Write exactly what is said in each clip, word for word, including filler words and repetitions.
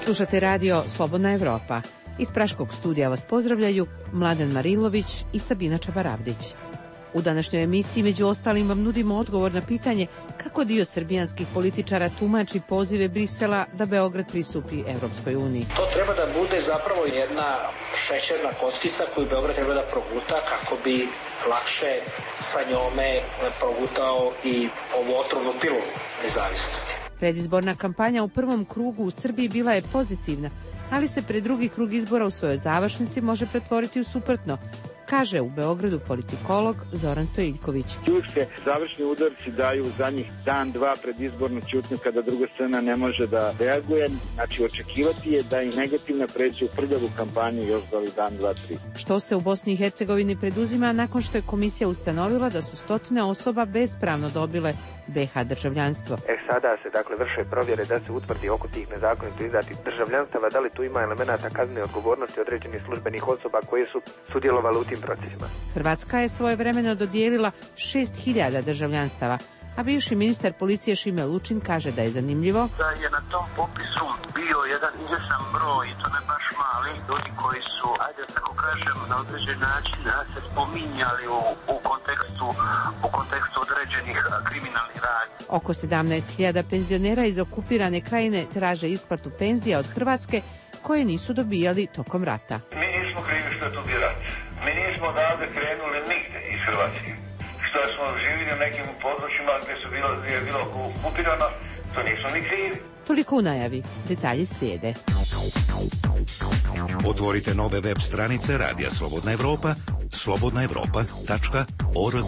Slušate radio Slobodna Evropa. Iz Praškog studija vas pozdravljaju Mladen Marilović i Sabina Čabaravdić. U današnjoj emisiji među ostalim vam nudimo odgovor na pitanje kako dio srbijanskih političara tumači pozive Brisela da Beograd pristupi Evropskoj uniji. To treba da bude zapravo jedna šećerna kockica koju Beograd treba da proguta kako bi lakše sa njome progutao i ovu otrovnu pilu nezavisnosti. Predizborna kampanja u prvom krugu u Srbiji bila je pozitivna, ali se pred drugi krug izbora u svojoj završnici može pretvoriti u suprotno, kaže u Beogradu politikolog Zoran Stojiljković. Uvijek se završni udarci daju za njih dan, dva pred izbornu ćutnju kada druga strana ne može da reaguje. Znači očekivati je da i negativna pređe u prljavu kampanju još za ovaj dan, dva, tri. Što se u Bosni i Hercegovini preduzima nakon što je komisija ustanovila da su stotine osoba bespravno dobile be ha državljanstvo. E sada se dakle vrše provjere da se utvrdi oko tih nezakonito izdatih državljanstava, da li tu ima elemenata kaznene odgovornosti određenih službenih osoba koje su sudjelovale u tim procesima. Hrvatska je svojevremeno dodijelila šest hiljada državljanstava, a bivši ministar policije Šime Lučin kaže da je zanimljivo da je na tom popisu bio jedan izvjestan broj, i to ne baš mali, ljudi koji su, ajde tako kažem, na određen način se spominjali u, u kontekstu u kontekstu određenih kriminalnih radnji. Oko sedamnaest hiljada penzionera iz okupirane krajine traže isplatu penzija od Hrvatske koje nisu dobijali tokom rata. Mi nismo krivi što je to bio rat. Mi nismo odavde krenuli nigde iz Hrvatske. Što smo živili u nekim područjima gdje su bilo, gdje je bilo okupirano, to nismo ni krivi. Toliko u najavi. Detalji slijede. Otvorite nove web stranice Radija Slobodna Evropa, slobodna evropa tačka org.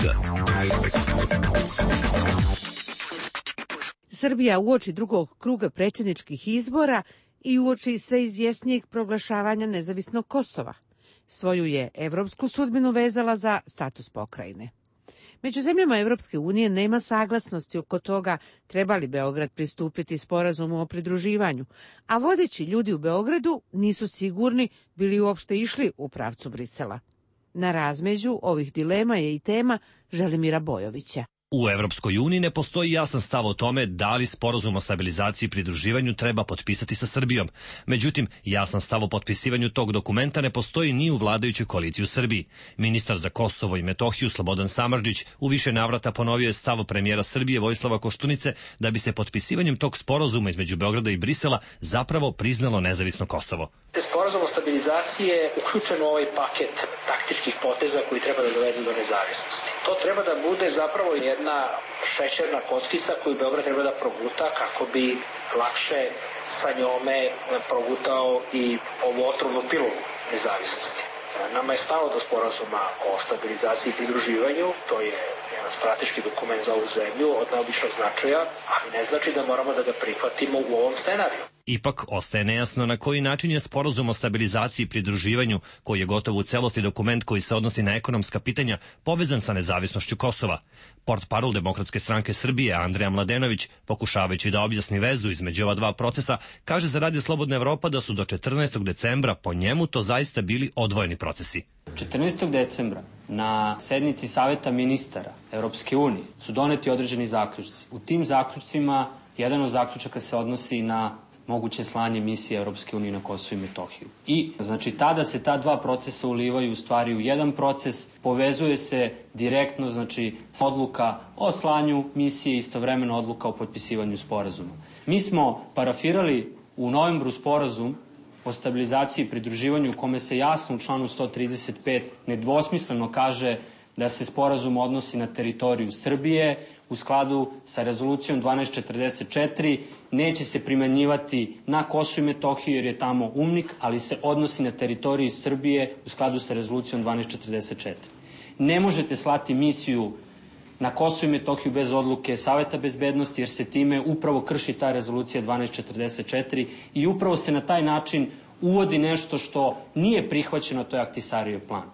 Srbija uoči drugog kruga predsjedničkih izbora i uoči sve izvjesnijeg proglašavanja nezavisnog Kosova. Svoju je evropsku sudbinu vezala za status pokrajine. Među zemljama Evropske unije nema saglasnosti oko toga treba li Beograd pristupiti sporazumu o pridruživanju, a vodeći ljudi u Beogradu nisu sigurni bili uopšte išli u pravcu Brisela. Na razmeđu ovih dilema je i tema Želimira Bojovića. U Evropskoj uniji ne postoji jasan stav o tome da li sporazum o stabilizaciji i pridruživanju treba potpisati sa Srbijom. Međutim, jasan stav o potpisivanju tog dokumenta ne postoji ni u vladajućoj koaliciji u Srbiji. Ministar za Kosovo i Metohiju Slobodan Samardžić u više navrata ponovio je stav premijera Srbije Vojislava Koštunice da bi se potpisivanjem tog sporazuma između Beograda i Brisela zapravo priznalo nezavisno Kosovo. Sporazum o stabilizaciji je uključen u ovaj paket taktičkih poteza koji treba da dovedu do nezavisnosti. To treba da bude zapravo jedna šećerna kockica koju Beograd treba da proguta kako bi lakše sa njome progutao i ovu otrovnu pilu nezavisnosti. Nama je stalo do sporazuma o stabilizaciji i pridruživanju, to je jedan strateški dokument za ovu zemlju od neobičnog značaja, ali ne znači da moramo da ga prihvatimo u ovom scenariju. Ipak ostaje nejasno na koji način je sporazum o stabilizaciji i pridruživanju, koji je gotovo u celosti dokument koji se odnosi na ekonomska pitanja, povezan sa nezavisnošću Kosova. Portparol Demokratske stranke Srbije Andreja Mladenović, pokušavajući da objasni vezu između ova dva procesa, kaže za Radio Slobodna Evropa da su do četrnaestog decembra po njemu to zaista bili odvojeni procesi. četrnaestog decembra na sednici Saveta ministara Evropske unije su doneti određeni zaključci. U tim zaključcima jedan od zaključaka se odnosi na moguće slanje misije Evropske unije na Kosovo i Metohiju. I, znači, tada se ta dva procesa ulivaju u stvari u jedan proces, povezuje se direktno, znači, odluka o slanju misije, istovremeno odluka o potpisivanju sporazuma. Mi smo parafirali u novembru sporazum o stabilizaciji i pridruživanju u kome se jasno u članu sto trideset pet nedvosmisleno kaže da se sporazum odnosi na teritoriju Srbije u skladu sa rezolucijom dvanaest četrdeset četiri, neće se primenjivati na Kosovo i Metohiju jer je tamo UNMIK, ali se odnosi na teritoriju Srbije u skladu sa rezolucijom dvanaest četrdeset četiri. Ne možete slati misiju na Kosovo i Metohiju bez odluke Saveta bezbednosti jer se time upravo krši ta rezolucija dvanaest četrdeset četiri i upravo se na taj način uvodi nešto što nije prihvaćeno, to je Ahtisarijev plan.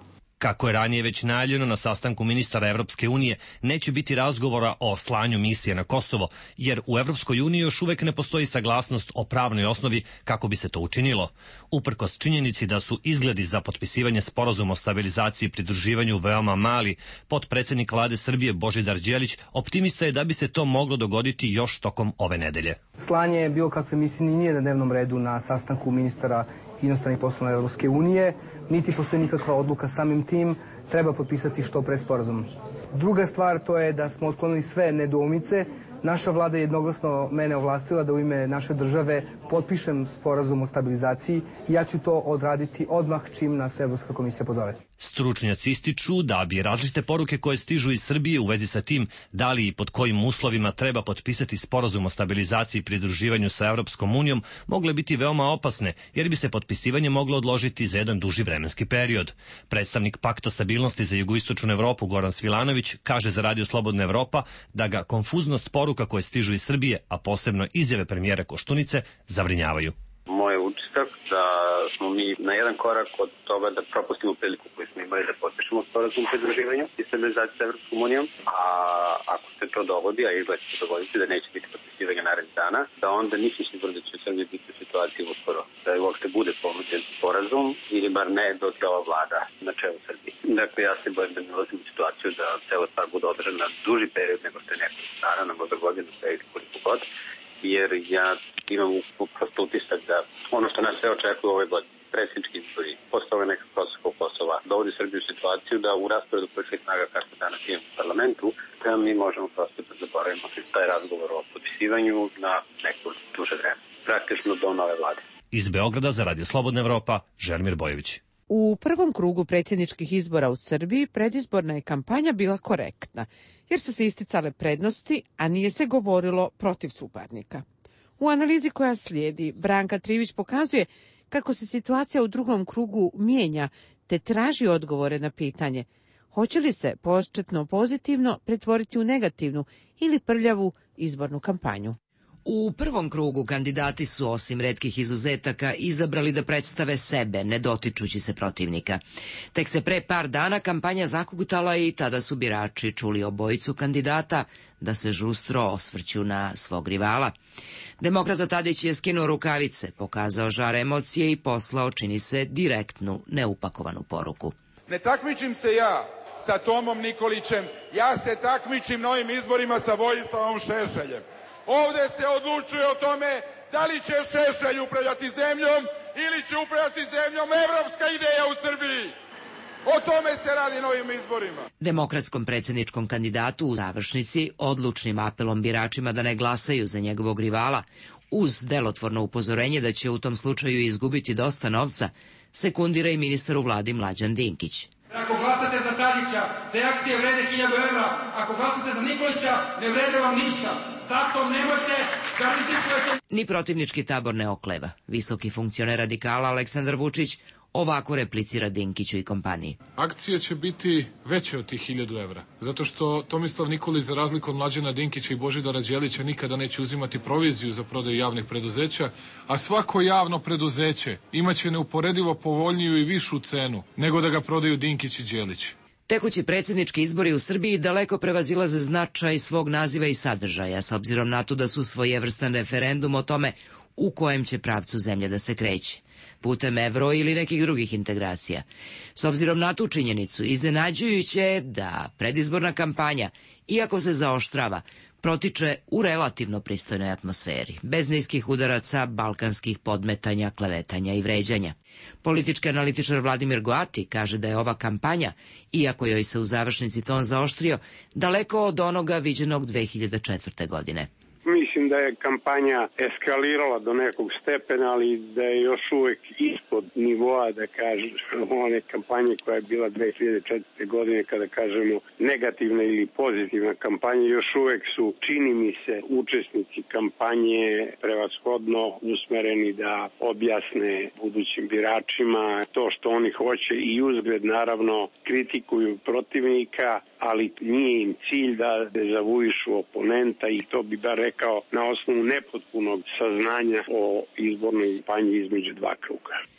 Kako je ranije već najavljeno na sastanku ministara Evropske unije, neće biti razgovora o slanju misije na Kosovo, jer u Evropskoj uniji još uvek ne postoji saglasnost o pravnoj osnovi kako bi se to učinilo. Uprkos činjenici da su izgledi za potpisivanje sporazuma o stabilizaciji i pridruživanju veoma mali, potpredsednik vlade Srbije Božidar Đelić optimista je da bi se to moglo dogoditi još tokom ove nedelje. Slanje bilo kakve misije nije na dnevnom redu na sastanku ministara inostranih poslova Evropske unije, niti postoji nikakva odluka samim tim, treba potpisati što pre sporazum. Druga stvar to je da smo otklonili sve nedoumice. Naša vlada je jednoglasno mene ovlastila da u ime naše države potpišem sporazum o stabilizaciji i ja ću to odraditi odmah čim nas Evropska komisija pozove. Stručnjaci ističu da bi različite poruke koje stižu iz Srbije u vezi sa tim da li i pod kojim uslovima treba potpisati sporazum o stabilizaciji i pridruživanju sa Evropskom unijom mogle biti veoma opasne, jer bi se potpisivanje moglo odložiti za jedan duži vremenski period. Predstavnik Pakta stabilnosti za jugoistočnu Evropu Goran Svilanović kaže za Radio Slobodna Evropa da ga konfuznost poruka koje stižu iz Srbije, a posebno izjave premijera Koštunice, zabrinjavaju. Moj utisak da smo mi na jedan korak od toga da propustimo priliku koju smo imali da potpišemo sporazum o pridruživanju i stabilizaciji sa Evropskom unijom, a ako se to dogodi, a izgleda će se dogoditi da neće biti potpisivanja narednih dana, da onda nisam siguran da će Srbija biti u situaciji uskoro da uopšte bude ponuđen sporazum ili bar ne dok je ova vlada na čelu Srbije. Dakle, ja se bojim da ne ulazim u situaciju da cela stvar bude održana na duži period nego što je nekoliko dana, na možda godinu, ili koliko god, jer ja imam prosto utisak da ono što nas sve očekuje u ovoj godini, predsjednički izbori, posle toga nekog Kosovskog Kosova, dovodi Srbiju u situaciju da u rasporedu političkih snaga kako danas imamo u parlamentu, da mi možemo prosto da zaboravimo taj razgovor o potpisivanju na neko duže vreme, praktično do nove vlade. Iz Beograda za Radio Slobodna Evropa, Želimir Bojović. U prvom krugu predsjedničkih izbora u Srbiji predizborna je kampanja bila korektna, jer su se isticale prednosti, a nije se govorilo protiv suparnika. U analizi koja slijedi, Branka Trivić pokazuje kako se situacija u drugom krugu mijenja, te traži odgovore na pitanje hoće li se početno pozitivno pretvoriti u negativnu ili prljavu izbornu kampanju. U prvom krugu kandidati su, osim retkih izuzetaka, izabrali da predstave sebe, ne dotičući se protivnika. Tek se pre par dana kampanja zakukutala i tada su birači čuli obojicu kandidata da se žustro osvrću na svog rivala. Demokrata Tadić je skinuo rukavice, pokazao žar emocije i poslao, čini se, direktnu, neupakovanu poruku. Ne takmičim se ja sa Tomom Nikolićem, ja se takmičim na ovim izborima sa Vojislavom Šešeljem. Ovde se odlučuje o tome da li će Šešelj upravljati zemljom ili će upravljati zemljom evropska ideja u Srbiji. O tome se radi na ovim izborima. Demokratskom predsjedničkom kandidatu u završnici, odlučnim apelom biračima da ne glasaju za njegovog rivala, uz delotvorno upozorenje da će u tom slučaju izgubiti dosta novca, sekundira i ministar u vladi Mlađan Dinkić. Ako glasate za Tadića, te akcije vrede hiljadu evra, ako glasate za Nikolića, ne vrede vam ništa. Zato nemojte da rizikujete. Ni protivnički tabor ne okleva. Visoki funkcioner radikala Aleksandar Vučić ovako replicira Dinkiću i kompaniji. Akcije će biti veće od tih hiljadu evra, zato što Tomislav Nikolić, za razliku od Mlađana Dinkića i Božidara Đelića, nikada neće uzimati proviziju za prodaju javnih preduzeća, a svako javno preduzeće imaće neuporedivo povoljniju i višu cenu nego da ga prodaju Dinkić i Đelić. Tekući predsjednički izbori u Srbiji daleko prevazilaze značaj svog naziva i sadržaja, s obzirom na to da su svojevrstan referendum o tome u kojem će pravcu zemlje da se kreće, putem evro ili nekih drugih integracija. S obzirom na tu činjenicu, iznenađujuće je da predizborna kampanja, iako se zaoštrava, protiče u relativno pristojnoj atmosferi, bez niskih udaraca, balkanskih podmetanja, klevetanja i vređanja. Politički analitičar Vladimir Goati kaže da je ova kampanja, iako joj se u završnici ton zaoštrio, daleko od onoga viđenog dve hiljade četvrte. godine. Mislim da je kampanja eskalirala do nekog stepena, ali da je još uvek ispod nivoa, da kažem, one kampanje koja je bila dve hiljade četvrte. godine, kada kažemo negativna ili pozitivna kampanja, još uvek su, čini mi se, učesnici kampanje prevashodno usmereni da objasne budućim biračima to što oni hoće i uzgled, naravno, kritikuju protivnika, ali nije im cilj da dezavuišu oponenta i to bi bar rekao na osnovu nepotpunog saznanja o izbornoj kampanji između dva kruga.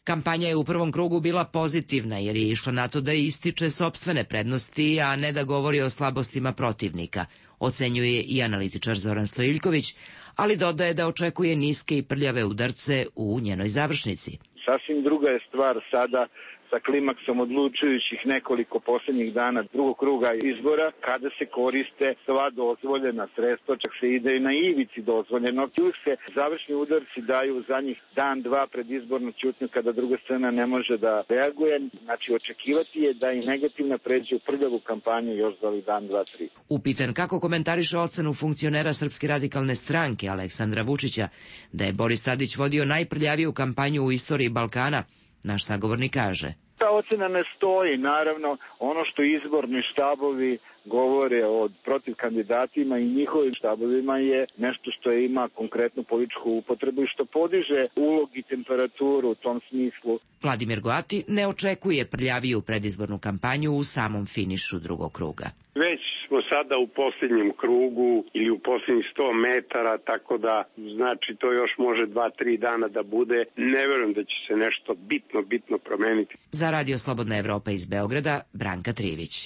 Kampanja je u prvom krugu bila pozitivna jer je išla na to da ističe sopstvene prednosti, a ne da govori o slabostima protivnika, ocenjuje i analitičar Zoran Stojiljković, ali dodaje da očekuje niske i prljave udarce u njenoj završnici. Sasvim druga je stvar sada sa klimaksom odlučujućih nekoliko posljednjih dana drugog kruga izbora, kada se koriste sva dozvoljena sredstva, čak se ide i na ivici dozvoljeno. Uvijek se završni udarci daju za njih dan, dva pred izbornu ćutnju kada druga strana ne može da reaguje. Znači, očekivati je da i negativna pređe u prljavu kampanju još za ovih dan, dva, tri. Upitan kako komentariše ocenu funkcionera Srpske radikalne stranke Aleksandra Vučića da je Boris Tadić vodio najprljaviju kampanju u istoriji Balkana, naš sagovornik kaže: Ta ocena ne stoji, naravno, ono što izborni štabovi govore o protiv kandidatima i njihovim štabovima je nešto što ima konkretnu političku upotrebu i što podiže ulog i temperaturu u tom smislu. Vladimir Goati ne očekuje prljaviju predizbornu kampanju u samom finišu drugog kruga. Već smo sada u posljednjem krugu ili u posljednjih sto metara, tako da znači to još može dva, tri dana da bude. Ne verujem da će se nešto bitno, bitno promeniti. Za Radio Slobodna Evropa iz Beograda, Branka Trivić.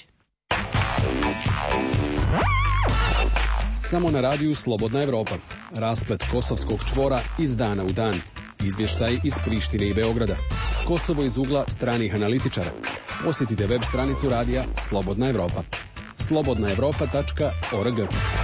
Samo na radiju Slobodna Evropa. Rasplet kosovskog čvora iz dana u dan. Izvještaj iz Prištine i Beograda. Kosovo iz ugla stranih analitičara. Posjetite web stranicu radija Slobodna Evropa. slobodna evropa tačka org.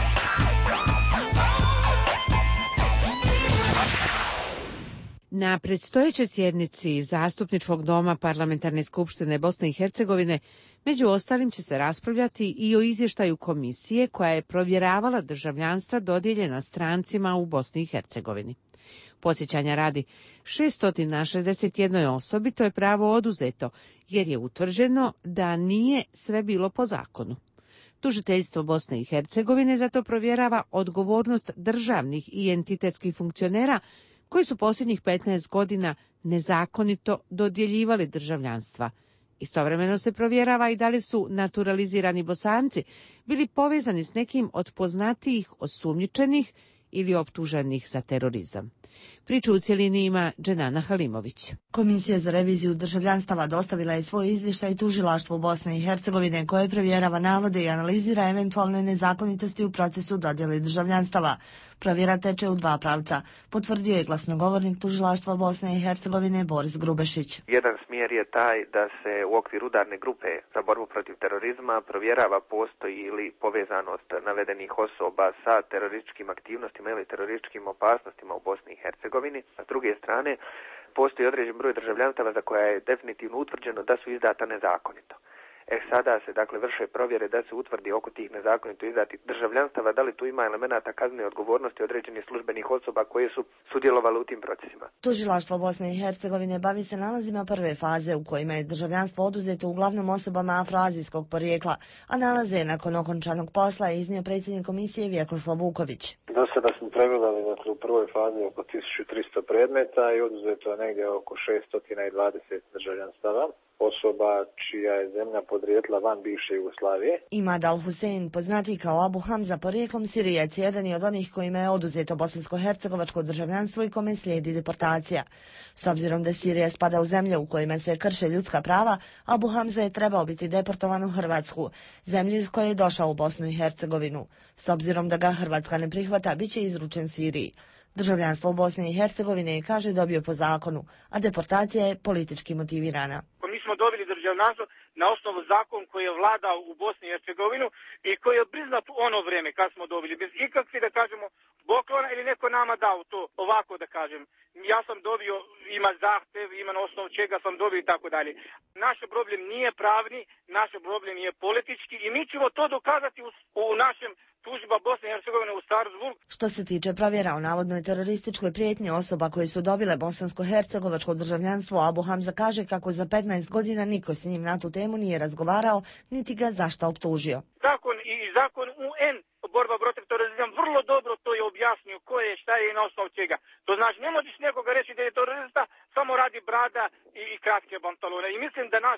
Na predstojećoj sjednici Zastupničkog doma Parlamentarne skupštine Bosne i Hercegovine među ostalim će se raspravljati i o izvještaju komisije koja je provjeravala državljanstva dodijeljena strancima u Bosni i Hercegovini. Podsjećanja radi, šesto šezdeset jednoj osobi to je pravo oduzeto jer je utvrđeno da nije sve bilo po zakonu. Tužiteljstvo Bosne i Hercegovine zato provjerava odgovornost državnih i entitetskih funkcionera koji su posljednjih petnaest godina nezakonito dodjeljivali državljanstva. Istovremeno se provjerava i da li su naturalizirani Bosanci bili povezani s nekim od poznatijih osumnjičenih ili optuženih za terorizam. Priču u cjelini ima Dženana Halimović. Komisija za reviziju državljanstava dostavila je svoj izvještaj tužilaštvu Bosne i Hercegovine koje provjerava navode i analizira eventualne nezakonitosti u procesu dodjele državljanstava. Provjera teče u dva pravca, potvrdio je glasnogovornik tužilaštva Bosne i Hercegovine Boris Grubešić. Jedan smjer je taj da se u okviru udarne grupe za borbu protiv terorizma provjerava postoji ili povezanost navedenih osoba sa terorističkim aktivnostima ili terorističkim opasnostima u Bosni i Hercegovini. A s druge strane, postoji određen broj državljanstava za koja je definitivno utvrđeno da su izdata nezakonito. E sada se dakle vrše provjere da se utvrdi oko tih nezakonito izdatih državljanstava da li tu ima elemenata kaznene odgovornosti određenih službenih osoba koje su sudjelovale u tim procesima. Tužilaštvo Bosne i Hercegovine bavi se nalazima prve faze u kojima je državljanstvo oduzeto uglavnom osobama afroazijskog porijekla, a nalaze je nakon okončanog posla iznio predsjednik komisije Vjekoslav Vuković. Do sada smo pregledali dakle, u prvoj fazi oko tisuću tristo predmeta i oduzeto je negdje oko šesto dvadeset državljanstava osoba čija je zemlja podrijetla van bivše Jugoslavije. Imad Al-Husein, poznati kao Abu Hamza porijeklom Sirijac, jedan je od onih kojima je oduzeto bosansko-hercegovačko državljanstvo i kome slijedi deportacija. S obzirom da Sirija spada u zemlje u kojima se krše ljudska prava, Abu Hamza je trebao biti deportovan u Hrvatsku, zemlju iz koje je došao u Bosnu i Hercegovinu. S obzirom da ga Hrvatska ne prihvata, bit će izručen Siriji. Državljanstvo u Bosni i Hercegovine je, kaže, dobio po zakonu, a deportacija je politički motivirana. Mi smo dobili državljanstvo na osnovu zakon koji je vladao u Bosni i Hercegovinu i koji je priznat u ono vrijeme kad smo dobili, bez ikakvi, da kažemo, poklona ili neko nama dao to, ovako da kažem. Ja sam dobio, ima zahtev, ima na osnovu čega sam dobio i tako dalje. Naš problem nije pravni, naš problem je politički i mi ćemo to dokazati u, u našem tužba Bosne i Hercegovine u Strasbourgu. Što se tiče provjera o navodnoj terorističkoj prijetnji osoba koje su dobile bosansko-hercegovačko državljanstvo, Abu Hamza kaže kako za petnaest godina niko s njim na tu temu nije razgovarao, niti ga zašto optužio. Zakon i zakon U N borba protiv terorizma vrlo dobro to je objasnio ko je, šta je i na osnovu čega. To znači ne možeš nekoga reći da je terorista samo radi brada i, i kratke pantalone. I mislim da naš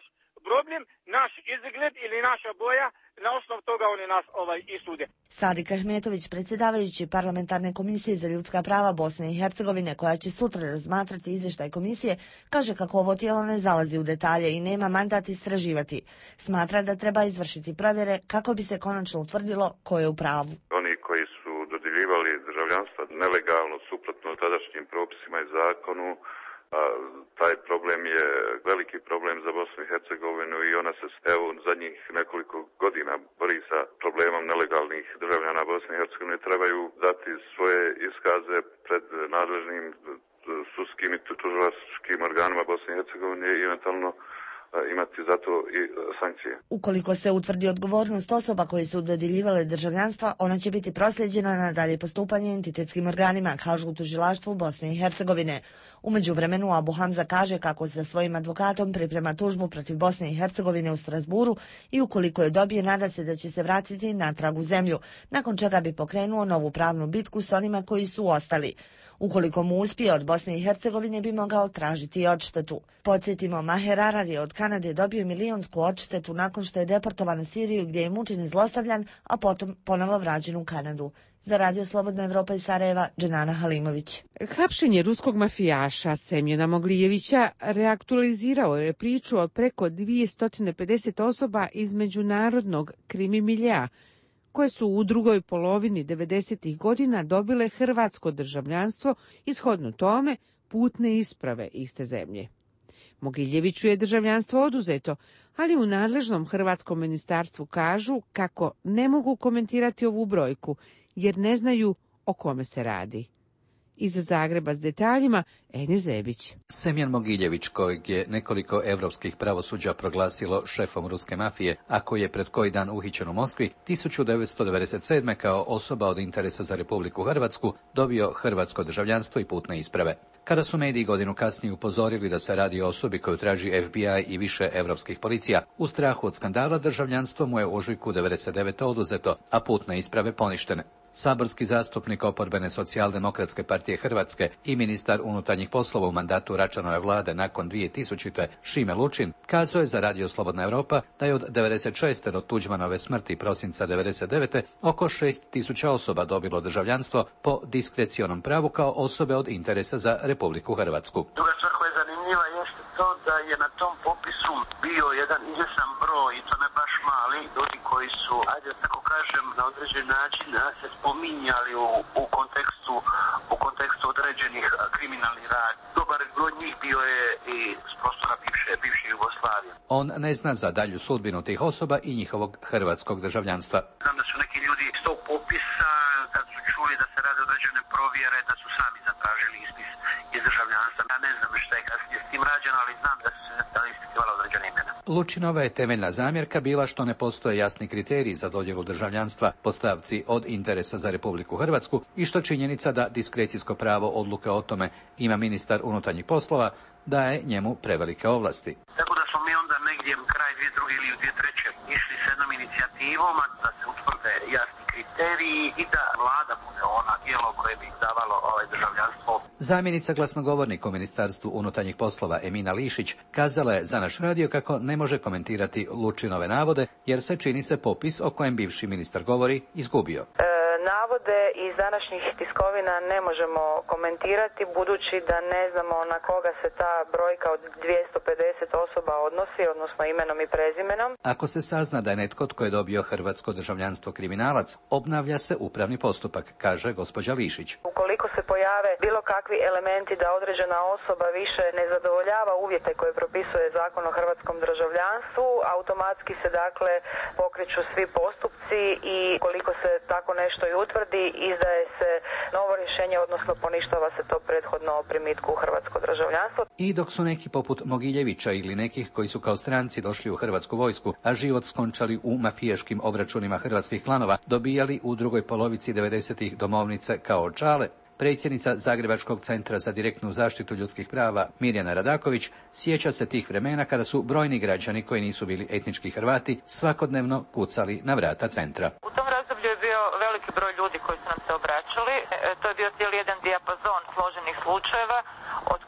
problem, naš izgled ili naša boja, na osnovu toga oni nas ovaj i sude. Sadik Ahmetović, predsjedavajući Parlamentarne komisije za ljudska prava Bosne i Hercegovine, koja će sutra razmatrati izvještaj komisije, kaže kako ovo tijelo ne zalazi u detalje i nema mandat istraživati. Smatra da treba izvršiti provjere kako bi se konačno utvrdilo ko je u pravu. Oni koji su dodjeljivali državljanstva nelegalno, suprotno tadašnjim propisima i zakonu, a taj problem je veliki problem za Bosnu i Hercegovinu i ona se evo zadnjih nekoliko godina bori sa problemom nelegalnih državljana Bosne i Hercegovine. Trebaju dati svoje iskaze pred nadležnim sudskim i tužilačkim organima Bosne i Hercegovine i eventualno imati zato i sankcije. Ukoliko se utvrdi odgovornost osoba koji su dodjeljivale državljanstva, ona će biti prosljeđena na dalje postupanje entitetskim organima, kažu u tužilaštvu Bosne i Hercegovine. U međuvremenu Abu Hamza kaže kako sa svojim advokatom priprema tužbu protiv Bosne i Hercegovine u Strasburu i ukoliko je dobije, nada se da će se vratiti natrag u zemlju, nakon čega bi pokrenuo novu pravnu bitku s onima koji su ostali. Ukoliko mu uspije, od Bosne i Hercegovine bi mogao tražiti odštetu. Podsjetimo, Maher Arar je od Kanade dobio milionsku odštetu nakon što je deportovan u Siriju gdje je mučen i zlostavljan, a potom ponovo vraćen u Kanadu. Za Radio Slobodna Evropa iz Sarajeva, Dženana Halimović. Hapšenje ruskog mafijaša Semjona Moglijevića reaktualizirao je priču o preko dvjesto pedeset osoba iz međunarodnog krimi miljea, koje su u drugoj polovini devedesetih godina dobile hrvatsko državljanstvo i shodno tome putne isprave iste zemlje. Mogiljeviću je državljanstvo oduzeto, ali u nadležnom hrvatskom ministarstvu kažu kako ne mogu komentirati ovu brojku, jer ne znaju o kome se radi. Iz Zagreba s detaljima Eni Zebić. Semjan Mogiljević, kojeg je nekoliko evropskih pravosuđa proglasilo šefom ruske mafije, a koji je pred koji dan uhićen u Moskvi, tisuću devetsto devedeset sedme kao osoba od interesa za Republiku Hrvatsku dobio hrvatsko državljanstvo i putne isprave. Kada su mediji godinu kasnije upozorili da se radi o osobi koju traži F B I i više evropskih policija, u strahu od skandala državljanstvo mu je u ožujku devedeset devete oduzeto, a putne isprave poništene. Saborski zastupnik oporbene Socijaldemokratske partije Hrvatske i ministar unutarnjih poslova u mandatu Račanove vlade nakon dvije tisućite. Šime Lučin kazao je za Radio Slobodna Evropa da je od devedeset šeste do Tuđmanove smrti prosinca devedeset devete oko šest tisuća osoba dobilo državljanstvo po diskrecionom pravu kao osobe od interesa za Republiku Hrvatsku. Druga stvar koja je zanimljiva jeste to da je na tom popisu bio jedan izvjestan broj, i to ne baš mali, ljudi koji su, ajde da tako kažem, na određen način se spominjali u, u kontekstu u kontekstu određenih kriminalnih radnji. Dobar broj njih bio je i s prostora bivše, bivše Jugoslavije. On ne zna za dalju sudbinu tih osoba i njihovog hrvatskog državljanstva. Znam da su neki ljudi iz tog popisa, kad su čuli da se rade određene provjere, da su sami zatražili ispis iz državljanstva. Ja ne znam šta je kasnije s tim rađeno, ali znam da su se ispitivala određene imena. Lučinova je temeljna zamjerka bila što ne postoje jasni kriteriji za dodjelu državljanstva po stavci od interesa za Republiku Hrvatsku i što činjenica da diskrecijsko pravo odluke o tome ima ministar unutarnjih poslova daje njemu prevelike ovlasti. Tako da smo mi onda negdje kraj dvije druge ili u dvije treće išli s jednom inicijativom da se utvrde jasni kriteriji i da vlada bude ona tijelo koje bi davalo ovaj državljanstvo. Zamjenica glasnogovornika u Ministarstvu unutarnjih poslova Emina Lišić kazala je za naš radio kako ne može komentirati Lučinove navode jer se čini se popis o kojem bivši ministar govori izgubio. Navode iz današnjih tiskovina ne možemo komentirati budući da ne znamo na koga se ta brojka od dvjesto pedeset osoba odnosi, odnosno imenom i prezimenom. Ako se sazna da je netko tko je dobio hrvatsko državljanstvo kriminalac, obnavlja se upravni postupak, kaže gospođa Lišić. Ukoliko se pojave bilo kakvi elementi da određena osoba više ne zadovoljava uvjete koje propisuje Zakon o hrvatskom državljanstvu, automatski se dakle pokreću svi postupci i koliko se tako nešto i utvrdi, izdaje se novo rješenje, odnosno poništava se to prethodno primitku u hrvatsko državljanstvo. I dok su neki poput Mogiljevića ili nekih koji su kao stranci došli u hrvatsku vojsku, a život skončali u mafijaškim obračunima hrvatskih klanova, dobijali u drugoj polovici devedesetih domovnice kao čale, predsjednica Zagrebačkog centra za direktnu zaštitu ljudskih prava Mirjana Radaković sjeća se tih vremena kada su brojni građani koji nisu bili etnički Hrvati svakodnevno kucali na vrata centra. U tom razdoblju je bio veliki broj ljudi koji su nam se obraćali. E, to je bio cijeli jedan dijapazon složenih slučajeva, od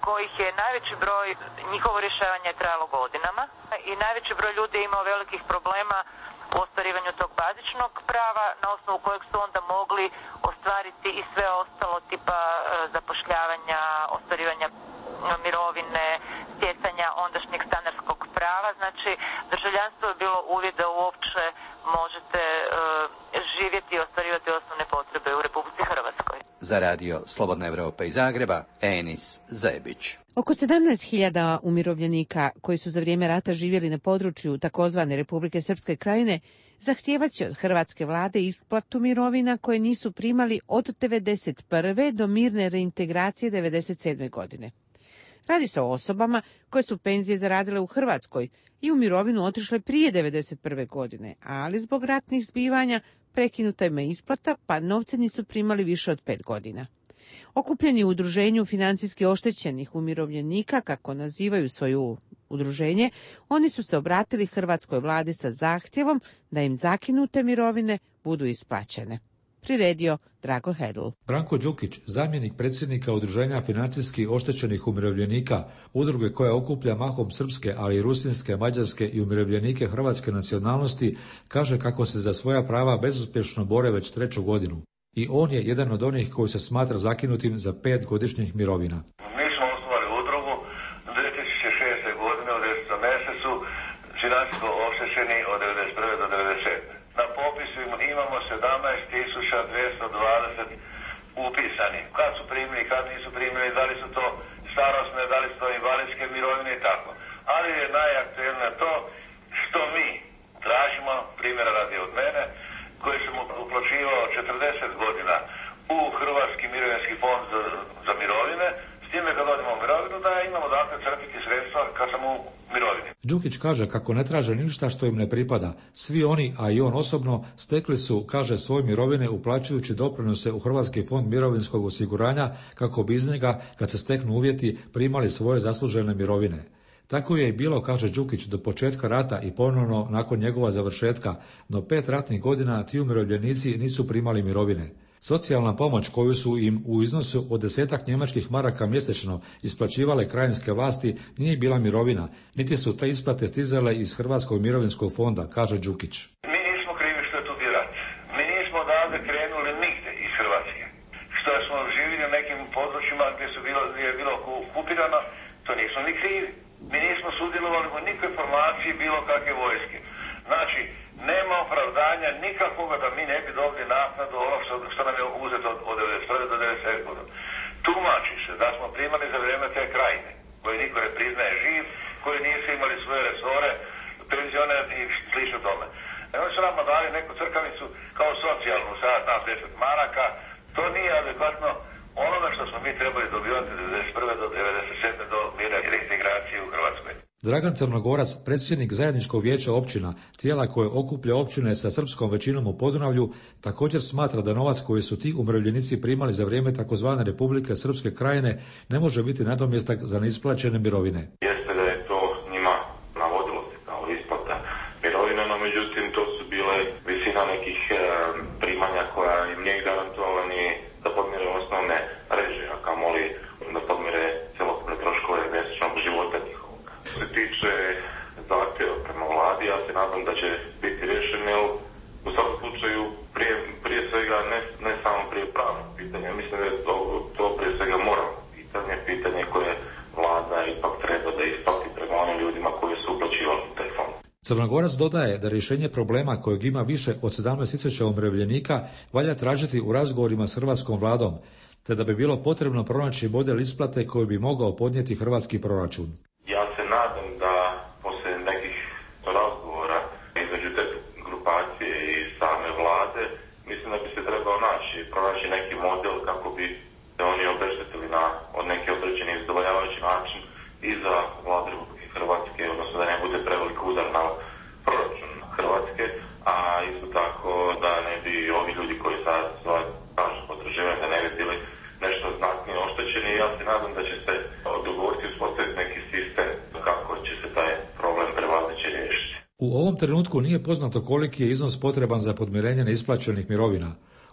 kojih je najveći broj, njihovo rješavanje je trajalo godinama i najveći broj ljudi je imao velikih problema u ostvarivanju tog bazičnog prava na osnovu kojeg su onda mogli ostvariti i sve ostalo tipa zapošljavanja, ostvarivanja mirovine, stjecanja ondašnjeg stanarskog prava. Znači, državljanstvo je bilo uvjet da uopće možete uh, živjeti i ostvarivati osnovne potrebe u Republici Hrvatskoj. Za radio Slobodna Evropa iz Zagreba, Enis Zebić. Oko sedamnaest hiljada umirovljenika koji su za vrijeme rata živjeli na području takozvane Republike Srpske Krajine zahtijevat će od hrvatske vlade isplatu mirovina koje nisu primali od devedeset prve do mirne reintegracije devedeset sedme godine. Radi se o osobama koje su penzije zaradile u Hrvatskoj i u mirovinu otišle prije devedeset prve godine, ali zbog ratnih zbivanja prekinuta im je isplata, pa novce nisu primali više od pet godina. Okupljeni u udruženju financijski oštećenih umirovljenika, kako nazivaju svoju udruženje, oni su se obratili hrvatskoj vladi sa zahtjevom da im zakinute mirovine budu isplaćene. Priredio Drago Hedl. Branko Đukić, zamjenik predsjednika Udruženja financijski oštećenih umirovljenika, udruge koja okuplja mahom srpske, ali i rusinske, mađarske i umirovljenike hrvatske nacionalnosti, kaže kako se za svoja prava bezuspješno bore već treću godinu. I on je jedan od onih koji se smatra zakinutim za pet godišnjih mirovina. Mi smo osnovali udrugu dvije tisuće šeste. godine u desetom mjesecu, financijsko oštećeni od devedeset prve do devedeset sedme. Na popisu imamo sedamnaest tisuća dvjesto dvadeset upisani. Kad su primili, kad nisu primili, da li su to starosne, da li su to invalidske mirovine i tako. Ali je najaktuelnije to što mi tražimo, primjera radi od mene, koji sam uplaćivao četrdeset godina u Hrvatski mirovinski fond za, za mirovine, s time kad odimo u mirovinu da imamo dakle crpiti sredstva kad sam u mirovini. Đukić kaže kako ne traže ništa što im ne pripada. Svi oni, a i on osobno, stekli su, kaže, svoje mirovine uplaćujući doprinose u Hrvatski fond mirovinskog osiguranja kako bi iz njega, kad se steknu uvjeti, primali svoje zaslužene mirovine. Tako je i bilo, kaže Đukić, do početka rata i ponovno nakon njegova završetka, no pet ratnih godina ti umirovljenici nisu primali mirovine. Socijalna pomoć koju su im u iznosu od desetak njemačkih maraka mjesečno isplaćivale krajinske vlasti nije bila mirovina, niti su te isplate stizale iz Hrvatskog mirovinskog fonda, kaže Đukić. Mi nismo krivi što je tu bio rat. Mi nismo odavde krenuli nigde iz Hrvatske. Što smo živjeli u nekim područjima gdje, su bilo, gdje je bilo okupirano, to nismo ni krivi. Mi nismo sudjelovali u nikakvoj formaciji bilo kakve vojske. Znači, nema opravdanja nikakvoga da mi ne bi dobili naknadu ono što, što nam je uzeto od, od devedeset prve do devedeset sedme. godine. Tumači se da smo primali za vrijeme te krajine, koji niko ne priznaje živ, koji nisu imali svoje resore, penzione i slično tome. E oni su nama dali neku crkavnicu kao socijalnu, sad nas deset maraka, to nije adekvatno onome što smo mi trebali dobivati od devedeset prve do devedeset sedme do mirne reintegracije u Hrvatskoj. Dragan Crnogorac, predsjednik zajedničkog vijeća općina, tijela koje okuplja općine sa srpskom većinom u Podunavlju, također smatra da novac koji su ti umirovljenici primali za vrijeme takozvane Republike Srpske Krajine ne može biti nadomjestak za neisplaćene mirovine. Jeste da je to njima navodilo se kao isplata mirovina, no međutim to su bile visina nekih e, primanja koja im nije garantovala ni da podmire osnovne režije, a kamoli da podmire celokupne troškove mjesečnog života njihovog. Što se tiče zahtjeva prema vladi, ja se nadam da će biti rješen, jer u svakom slučaju prije, prije svega ne, ne samo prije pravnog pitanja, mislim da je to, to prije svega moralno pitanje, pitanje koje vlada ipak treba da isplati prema onim ljudima koji su uplaćivali taj fond. Crnogorac dodaje da rješenje problema kojeg ima više od sedamnaest tisuća umirovljenika valja tražiti u razgovorima s hrvatskom vladom, te da bi bilo potrebno pronaći model isplate koji bi mogao podnijeti hrvatski proračun. Ja se nadam da poslije nekih razgovora između te grupacije i same vlade, mislim da bi se trebao naći, pronaći neki model kako bi se oni obeštetili na od neki određeni zadovoljavajući način i za vladu Republike Hrvatske, odnosno da ne bude prevelik udar na proračun Hrvatske, a isto tako da ne bi ovi ljudi koji sad kažu potraživanje da ne bi bili nešto znatnije oštećeni. Ja se nadam da će se dogovoriti uspostaviti neki sistem kako će se taj problem prevazići riješiti. U ovom trenutku nije poznato koliki je iznos potreban za podmirenje neisplaćenih mirovina.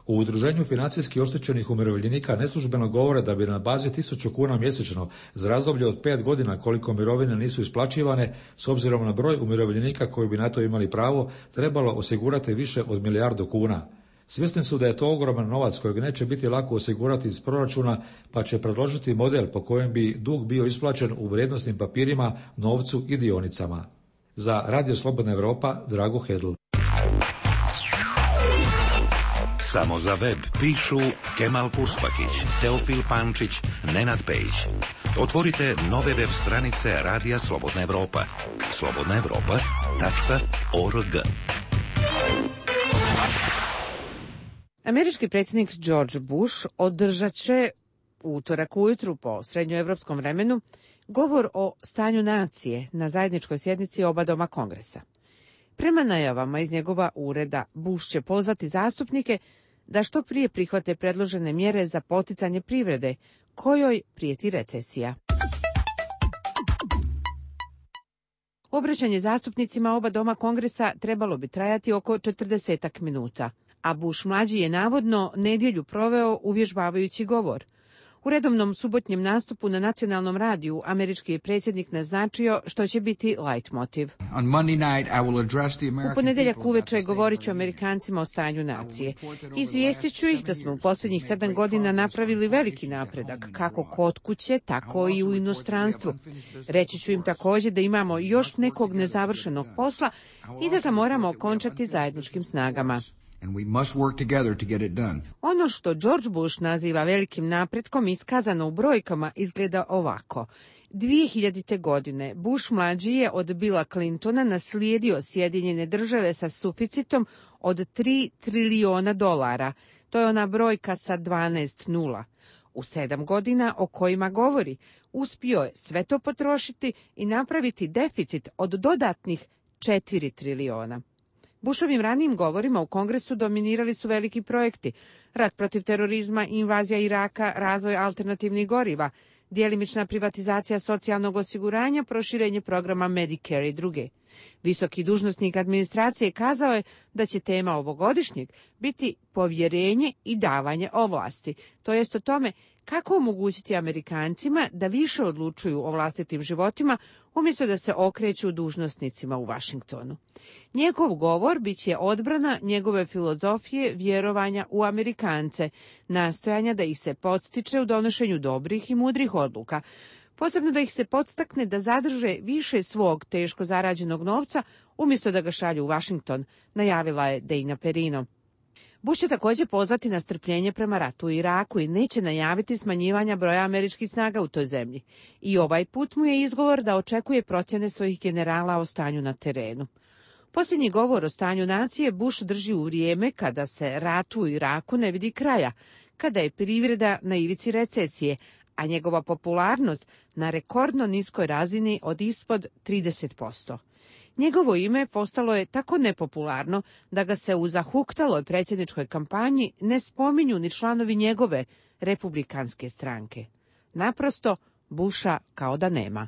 U Udruženju financijski oštećenih umirovljenika neslužbeno govore da bi na bazi tisuću kuna mjesečno za razdoblje od pet godina koliko mirovine nisu isplaćivane, s obzirom na broj umirovljenika koji bi na to imali pravo, trebalo osigurati više od milijardu kuna. Svjesni su da je to ogroman novac kojeg neće biti lako osigurati iz proračuna, pa će predložiti model po kojem bi dug bio isplaćen u vrijednosnim papirima, novcu i dionicama. Za Radio Slobodna Europa, Drago Hedl. Samo za web pišu Kemal Puspakić, Teofil Pančić, Nenad Pejić. Otvorite nove web stranice Radija Slobodna Evropa. slobodna evropa tačka org. Američki predsjednik George Bush održat će u utorak ujutru po srednjoevropskom vremenu govor o stanju nacije na zajedničkoj sjednici oba doma Kongresa. Prema najavama iz njegova ureda, Bush će pozvati zastupnike da što prije prihvate predložene mjere za poticanje privrede, kojoj prijeti recesija. Obraćanje zastupnicima oba doma Kongresa trebalo bi trajati oko četrdesetak minuta, a Bush mlađi je navodno nedjelju proveo uvježbavajući govor. U redovnom subotnjem nastupu na nacionalnom radiju američki je predsjednik naznačio što će biti leitmotiv. U ponedjeljak uveče govorit ću Amerikancima o stanju nacije. Izvijestit ću ih da smo u posljednjih sedam godina napravili veliki napredak, kako kod kuće, tako i u inostranstvu. Reći ću im također da imamo još nekog nezavršenog posla i da ga moramo okončati zajedničkim snagama. And we must work together to get it done. Ono što George Bush naziva velikim napretkom iskazano u brojkama izgleda ovako. dvije hiljadite. godine Bush mlađi je od Billa Clintona naslijedio Sjedinjene države sa suficitom od tri trilijona dolara. To je ona brojka sa dvanaest nula. U sedam godina o kojima govori, uspio je sve to potrošiti i napraviti deficit od dodatnih četiri trilijona. Bushovim ranijim govorima u Kongresu dominirali su veliki projekti: rat protiv terorizma, invazija Iraka, razvoj alternativnih goriva, djelimična privatizacija socijalnog osiguranja, proširenje programa Medicare i druge. Visoki dužnosnik administracije kazao je da će tema ovogodišnjeg biti povjerenje i davanje ovlasti, to jest o tome kako omogućiti Amerikancima da više odlučuju o vlastitim životima umjesto da se okreću dužnosnicima u Washingtonu. Njegov govor bit će odbrana njegove filozofije vjerovanja u Amerikance, nastojanja da ih se podstiče u donošenju dobrih i mudrih odluka, posebno da ih se podstakne da zadrže više svog teško zarađenog novca umjesto da ga šalju u Washington, najavila je Dana Perino. Bush će također pozvati na strpljenje prema ratu u Iraku i neće najaviti smanjivanja broja američkih snaga u toj zemlji. I ovaj put mu je izgovor da očekuje procjene svojih generala o stanju na terenu. Posljednji govor o stanju nacije Bush drži u vrijeme kada se ratu u Iraku ne vidi kraja, kada je privreda na ivici recesije, a njegova popularnost na rekordno niskoj razini od ispod trideset posto. Njegovo ime postalo je tako nepopularno da ga se u zahuktaloj predsjedničkoj kampanji ne spominju ni članovi njegove republikanske stranke. Naprosto, Busha kao da nema.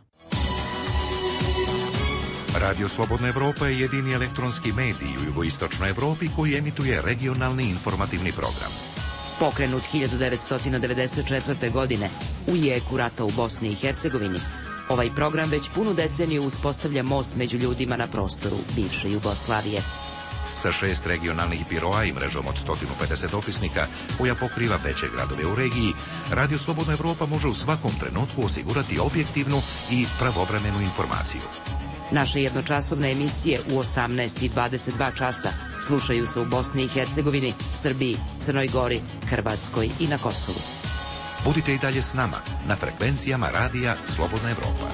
Radio Slobodna Evropa je jedini elektronski medij u jugoistočnoj Evropi koji emituje regionalni informativni program. Pokrenut hiljadu devetsto devedeset četvrte. godine u jeku rata u Bosni i Hercegovini, ovaj program već punu deceniju uspostavlja most među ljudima na prostoru bivše Jugoslavije. Sa šest regionalnih biroa i mrežom od sto pedeset opisnika koja pokriva veće gradove u regiji, Radio Slobodna Evropa može u svakom trenutku osigurati objektivnu i pravovremenu informaciju. Naše jednočasovne emisije u osamnaest i dvadeset dva časa slušaju se u Bosni i Hercegovini, Srbiji, Crnoj Gori, Hrvatskoj i na Kosovu. Budite i dalje s nama na frekvencijama Radija Slobodna Evropa.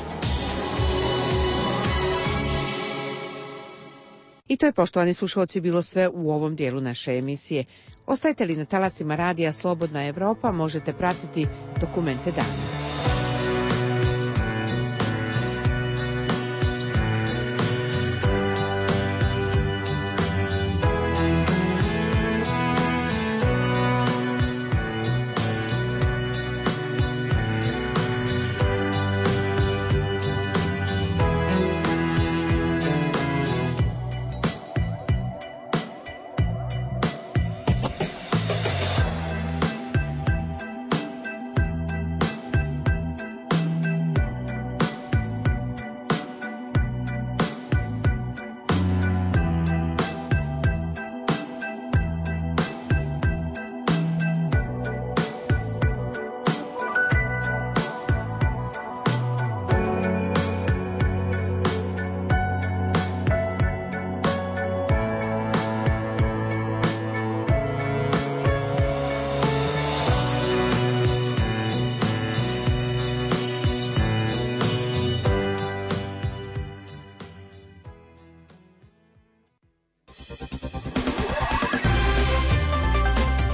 I to je, poštovani slušalci, bilo sve u ovom dijelu naše emisije. Ostajete li na talasima Radija Slobodna Evropa, možete pratiti Dokumente dana.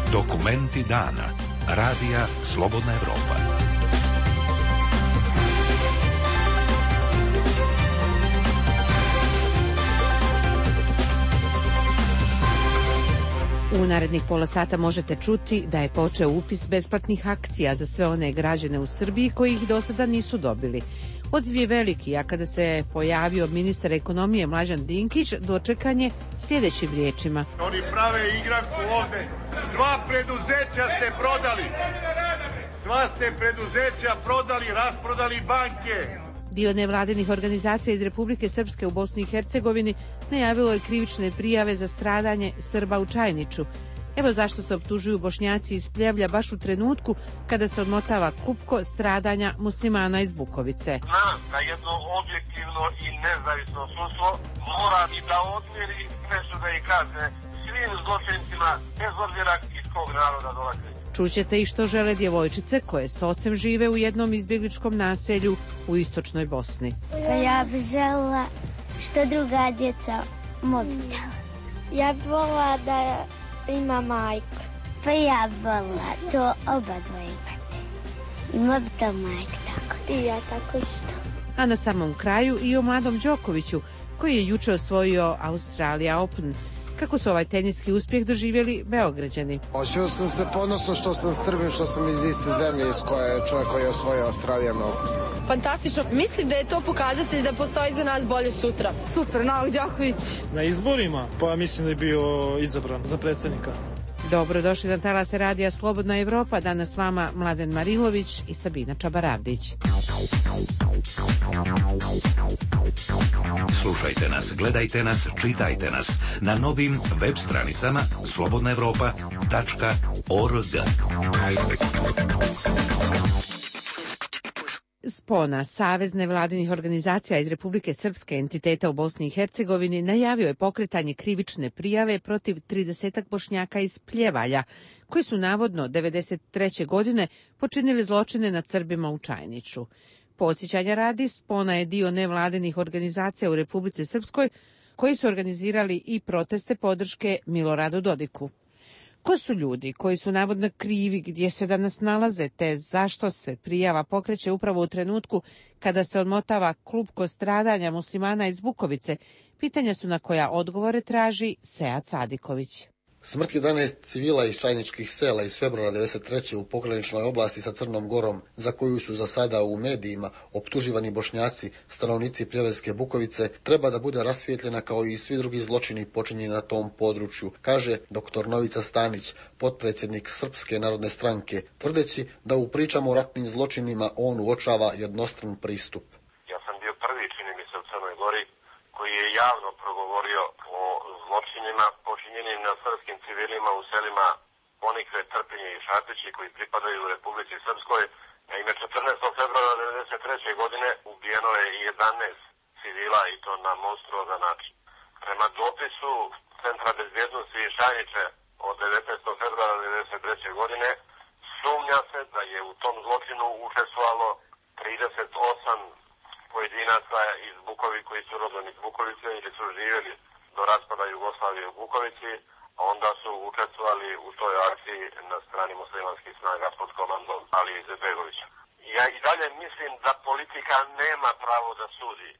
Dokumenti dana. Radija Slobodna Evropa. U narednih pola sata možete čuti da je počeo upis besplatnih akcija za sve one građane u Srbiji koji ih do sada nisu dobili. Odziv je veliki, a kada se pojavio ministar ekonomije Mlađan Dinkić, dočekan je sljedećim riječima. Oni prave igranku ovde. Sva preduzeća ste prodali. Sva ste preduzeća prodali, rasprodali banke. Dio nevladinih organizacija iz Republike Srpske u Bosni i Hercegovini najavilo je krivične prijave za stradanje Srba u Čajniču. Evo zašto se optužuju Bošnjaci iz Pljevlja baš u trenutku kada se odmotava klupko stradanja muslimana iz Bukovice. Zna da jedno objektivno i nezavisno sudstvo mora i da odmjeri presude i kazne svim zločincima bez obzira iz kog naroda dolaze. Čućete i što žele djevojčice koje s ocem žive u jednom izbjegličkom naselju u istočnoj Bosni. Pa ja bih željela što druga djeca mobitel. Ja bih volila da ima majku. Pa ja bih volila to oba dvoje imati. I mobitel majka tako. I ja tako isto. A na samom kraju i o mladom Đokoviću koji je juče osvojio Australia Open. Kako su ovaj teniski uspjeh doživjeli Beograđani? Osjećao sam se ponosno što sam Srbin, što sam iz iste zemlje iz koje je čovjek koji je osvojio Australian Open. Fantastično. Mislim da je to pokazatelj da postoji za nas bolje sutra. Super, Novak Đoković. Na izborima, pa mislim da je bio izabran za predsjednika. Dobrodošli na talase radija Slobodna Evropa. Danas s vama Mladen Marilović i Sabina Čabaravdić. Slušajte nas, gledajte nas, čitajte nas na novim web stranicama slobodna evropa tačka org. Spona, Savez nevladinih organizacija iz Republike Srpske entiteta u Bosni i Hercegovini, najavio je pokretanje krivične prijave protiv tridesetak Bošnjaka iz Pljevalja, koji su navodno devedeset treće godine počinili zločine nad Srbima u Čajniču. Podsjećanja radi, Spona je dio nevladinih organizacija u Republici Srpskoj koji su organizirali i proteste podrške Miloradu Dodiku. Ko su ljudi koji su navodno krivi, gdje se danas nalaze, te zašto se prijava pokreće upravo u trenutku kada se odmotava klupko stradanja muslimana iz Bukovice, pitanja su na koja odgovore traži Sead Sadiković. Smrt jedanaest civila iz čajničkih sela iz februara devedeset treće u pograničnoj oblasti sa Crnom Gorom, za koju su za sada u medijima optuživani Bošnjaci, stanovnici Pljeveljske Bukovice, treba da bude rasvijetljena kao i svi drugi zločini počinjeni na tom području, kaže doktor Novica Stanić, potpredsjednik Srpske narodne stranke, tvrdeći da u pričama o ratnim zločinima on uočava jednostran pristup. Ja sam bio prvi, čini mi se, u Crnoj Gori koji je javno progovorio o zločinima počinjenim na srpskim civilima u selima Ponikve, Trpinje i Šapići koji pripadaju u Republici Srpskoj. Naime, četrnaestog februara devedeset treće godine ubijeno je jedanaest civila i to na monstruozan način. Prema dopisu Centra bezbjednosti i Šajniče od devetnaestog februara devedeset treće godine sumnja se da je u tom zločinu učestvovalo trideset osam pojedinaca iz Bukovi koji su rodom iz Bukovice ili su živjeli do raspada Jugoslavije u Bukovici, a onda su učestvovali u toj akciji na strani muslimanskih snaga pod komandom Alije Izetbegovića. Ja i dalje mislim da politika nema pravo da sudi,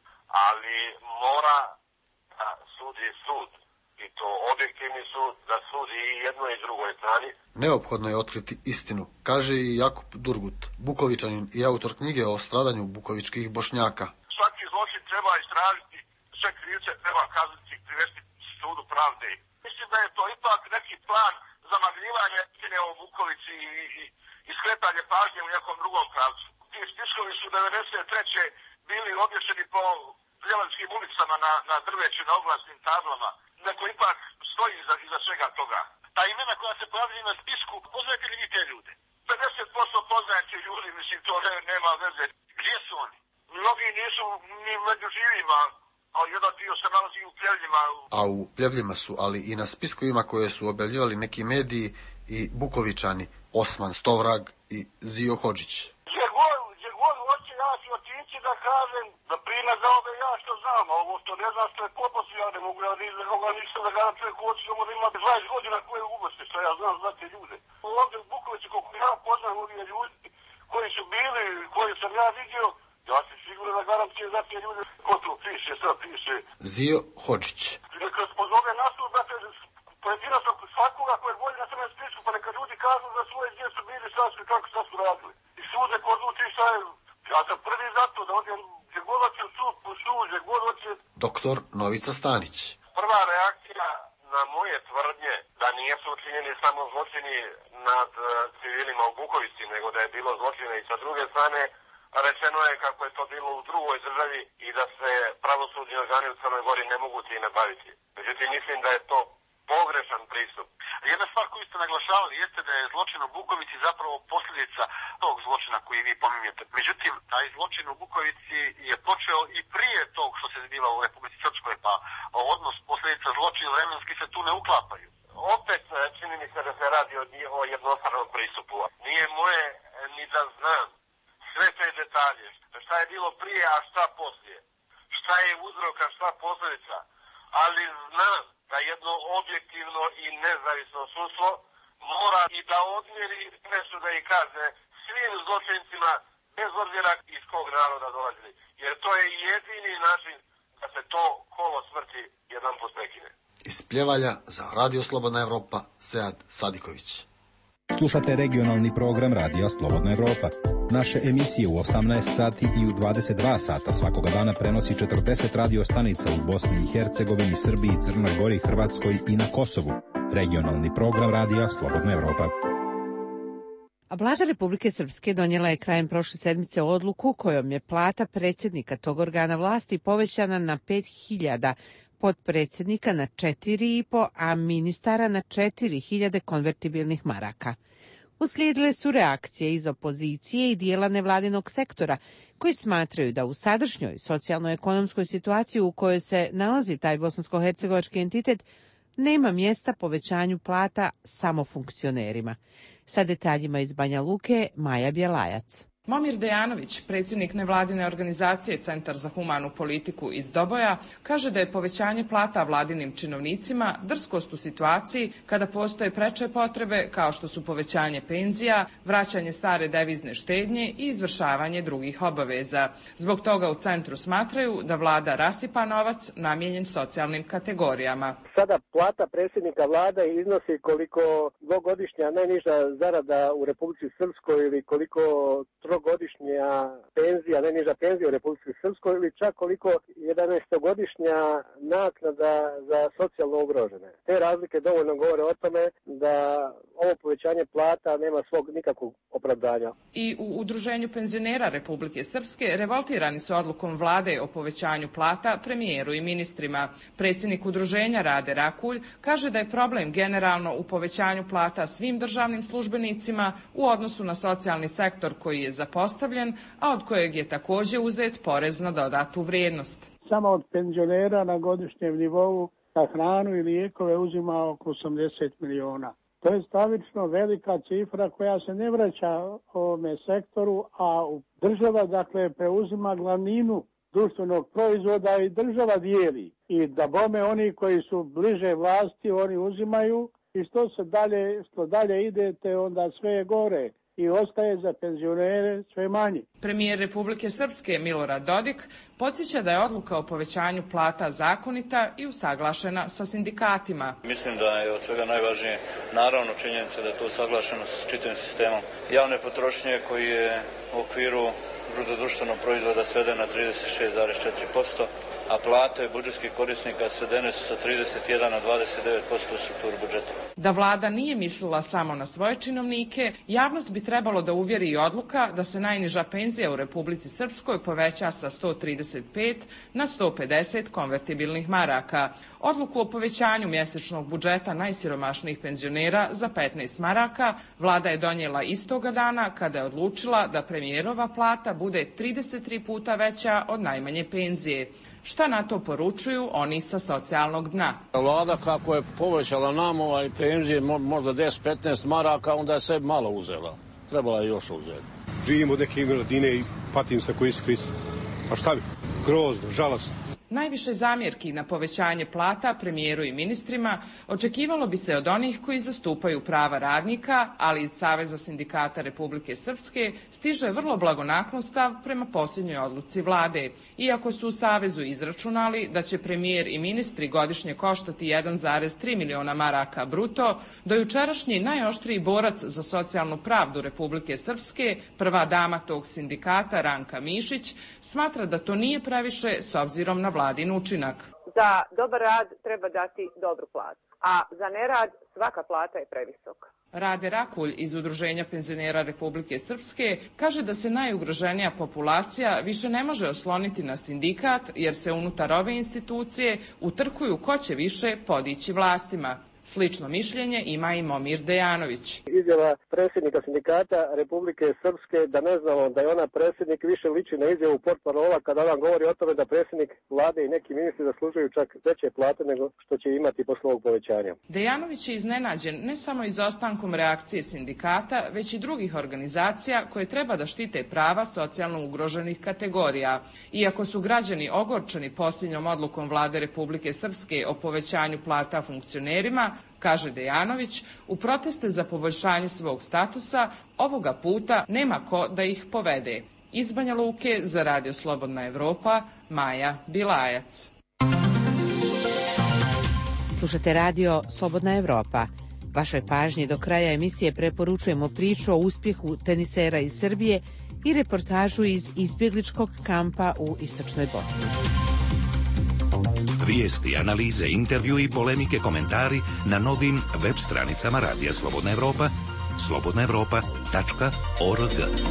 ali mora da sudi sud. I to objektivni sud da sudi i jednoj i drugoj strani. Neophodno je otkriti istinu, kaže i Jakub Durgut, Bukovičanin i autor knjige o stradanju bukovičkih Bošnjaka. Svaki zločin treba istražiti, sve krivce treba kazniti, privesti sudu pravde. Mislim da je to ipak neki plan zamagljivanja istine o Bukovici i, i, i skretanje pažnje u nekom drugom pravcu. Ti spiskovi su devedeset treće bili obješeni po Pljevanskim ulicama na, na drveću, na oglasnim tablama. Neko ipak stoji iza, iza svega toga. Ta imena koja se pojavljaju na spisku, poznajete li vi te ljude? pedeset posto poznajete ljudi, mislim, to ne, nema veze. Gdje su oni? Mnogi nisu ni među živima, a jedan dio se nalazi u Pljevljima. A u Pljevljima su, ali i na spiskovima koje su objavljivali neki mediji i Bukovičani, Osman Stovrag i Zio Hodžić. Gdje god, gdje god hoće, ja ću otići, hoću da kažem, da primjer za ove ja što znam, a ovo što ne znam što je kloposi, ja ne mogu ja nikoga ništa da gledam čovjek hoću, da možda ima dvadeset godina koje ugosti, što ja znam za te ljude. Ovdje u Bukovici, koliko ja poznam ovdje ljudi koji su bili, koji sam ja vidio, ja sam sigurno da garantujem za te ljude, ko to piše, sad piše. Zio Hodžić. Neka pozove nastup, da te pojedinačno svakoga koje je bolje na tome spisku, pa neka ljudi kažu za svoje gdje su bili, sad su kako sad su radili. I sude ko odluči šta je, ja sam prvi za to da odjem gdje god hoće sud po sud, gdje god hoće. Doktor Novica Stanić. Prva reakcija na moje tvrdnje da nisu učinjeni samo zločini nad uh, civilima u Bukovici, nego da je bilo zločine i sa druge strane, rečeno je kako je to bilo u drugoj državi i da se pravosudni organi u Crnoj Gori ne mogu time baviti. Međutim, mislim da je to pogrešan pristup. Jedna stvar koju ste naglašavali jeste da je zločin u Bukovici zapravo posljedica tog zločina koji vi pominjete. Međutim, taj zločin u Bukovici je počeo i prije tog što se zbiva u Republici Srpskoj, pa odnos posljedica zločina vremenski se tu ne uklapaju. Opet čini mi se da se radi o jednostranom pristupu. Nije moje ni da znam sve te detalje. Šta je bilo prije, a šta poslije. Šta je uzrok, a šta posljedica. Ali znam da jedno objektivno i nezavisno sudstvo mora i da odmjeri presude i kazne svim zločincima bez obzira iz kog naroda dolazili. Jer to je jedini način da se to kolo smrti jedan put prekine. Iz Pljevalja za Radio Slobodna Evropa, Sead Sadiković. Slušate regionalni program Radija Slobodna Evropa. Naše emisije u osamnaest sati i u dvadeset dva sata svakoga dana prenosi četrdeset radio stanica u Bosni i Hercegovini, Srbiji, Crnoj Gori, Hrvatskoj i na Kosovu. Regionalni program Radija Slobodna Evropa. A Vlada Republike Srpske donijela je krajem prošle sedmice odluku kojom je plata predsjednika tog organa vlasti povećana na pet hiljada, potpredsjednika na četiri i po, a ministara na četiri hiljade konvertibilnih maraka. Uslijedile su reakcije iz opozicije i dijela nevladinog sektora, koji smatraju da u sadašnjoj socijalno-ekonomskoj situaciji u kojoj se nalazi taj bosansko-hercegovački entitet nema mjesta povećanju plata samo funkcionerima. Sa detaljima iz Banja Luke, Maja Bjelajac. Momir Dejanović, predsjednik nevladine organizacije Centar za humanu politiku iz Doboja, kaže da je povećanje plata vladinim činovnicima drskost u situaciji kada postoje preče potrebe kao što su povećanje penzija, vraćanje stare devizne štednje i izvršavanje drugih obaveza. Zbog toga u centru smatraju da vlada rasipa novac namijenjen socijalnim kategorijama. Sada plata predsjednika vlade iznosi koliko dvogodišnja najniža zarada u Republici Srpskoj ili koliko trogodišnja penzija, najniža penzija u Republici Srpskoj ili čak koliko jedanaestogodišnja naknada za socijalno ugrožene. Te razlike dovoljno govore o tome da ovo povećanje plata nema svog nikakvog opravdanja. I u Udruženju penzionera Republike Srpske revoltirani su odlukom vlade o povećanju plata premijeru i ministrima. Predsjednik udruženja Rade Rakulj kaže da je problem generalno u povećanju plata svim državnim službenicima u odnosu na socijalni sektor koji je zapostavljen, a od kojeg je također uzet porez na dodatu vrijednost. Samo od penzionera na godišnjem nivou za hranu i lijekove uzima oko osamdeset miliona. To je stravično velika cifra koja se ne vraća ovome sektoru, a država dakle preuzima glavninu društvenog proizvoda i država dijeli. I da bome oni koji su bliže vlasti, oni uzimaju i što se dalje, što dalje idete, onda sve je gore i ostaje za penzionere sve manje. Premijer Republike Srpske Milorad Dodik podsjeća da je odluka o povećanju plata zakonita i usaglašena sa sindikatima. Mislim da je od svega najvažnije naravno činjenica da je to usaglašeno sa čitavim sistemom javne potrošnje koji je u okviru bruto društvenog proizvoda sveden na trideset šest zarez četiri posto, a plate budžetskih korisnika svedene su sa trideset jedan na dvadeset devet posto u strukturu budžeta. Da vlada nije mislila samo na svoje činovnike, javnost bi trebalo da uvjeri i odluka da se najniža penzija u Republici Srpskoj poveća sa sto trideset pet na sto pedeset konvertibilnih maraka. Odluku o povećanju mjesečnog budžeta najsiromašnijih penzionera za petnaest maraka vlada je donijela istoga dana kada je odlučila da premijerova plata bude trideset tri puta veća od najmanje penzije. Šta na to poručuju oni sa socijalnog dna? Vlada kako je povećala nam ovaj penzije možda deset petnaest maraka, onda je sve malo uzela. Trebala je još uzeti. Živim od neke miladine i patim se koji skris. A šta bi? Grozno, žalosno. Najviše zamjerki na povećanje plata premijeru i ministrima očekivalo bi se od onih koji zastupaju prava radnika, ali iz Saveza sindikata Republike Srpske stiže vrlo blagonaklon stav prema posljednjoj odluci vlade. Iako su u Savezu izračunali da će premijer i ministri godišnje koštati jedan zarez tri miliona maraka bruto, do jučerašnji najoštriji borac za socijalnu pravdu Republike Srpske, prva dama tog sindikata Ranka Mišić, smatra da to nije previše s obzirom na vladin učinak. Za dobar rad treba dati dobru platu, a za nerad svaka plata je previsoka. Rade Rakulj iz Udruženja penzionera Republike Srpske kaže da se najugroženija populacija više ne može osloniti na sindikat jer se unutar ove institucije utrkuju ko će više podići vlastima. Slično mišljenje ima i Momir Dejanović. Izjava predsjednika sindikata Republike Srpske da ne znamo da je ona predsjednik više liči na izjavu portparola kada on govori o tome da predsjednik vlade i neki ministri zaslužuju čak veće plate nego što će imati posle ovog povećanja. Dejanović je iznenađen ne samo izostankom reakcije sindikata, već i drugih organizacija koje treba da štite prava socijalno ugroženih kategorija. Iako su građani ogorčeni posljednjom odlukom vlade Republike Srpske o povećanju plata funkcionerima, kaže Dejanović, u proteste za poboljšanje svog statusa ovoga puta nema ko da ih povede. Iz Banja Luke za Radio Slobodna Evropa, Maja Bilajac. Slušate Radio Slobodna Evropa. Vašoj pažnji do kraja emisije preporučujemo priču o uspjehu tenisera iz Srbije i reportažu iz izbjegličkog kampa u Istočnoj Bosni. Vijesti, analize, intervju i polemike, komentari na novim web stranicama Radija Slobodna Evropa, slobodna evropa tačka org.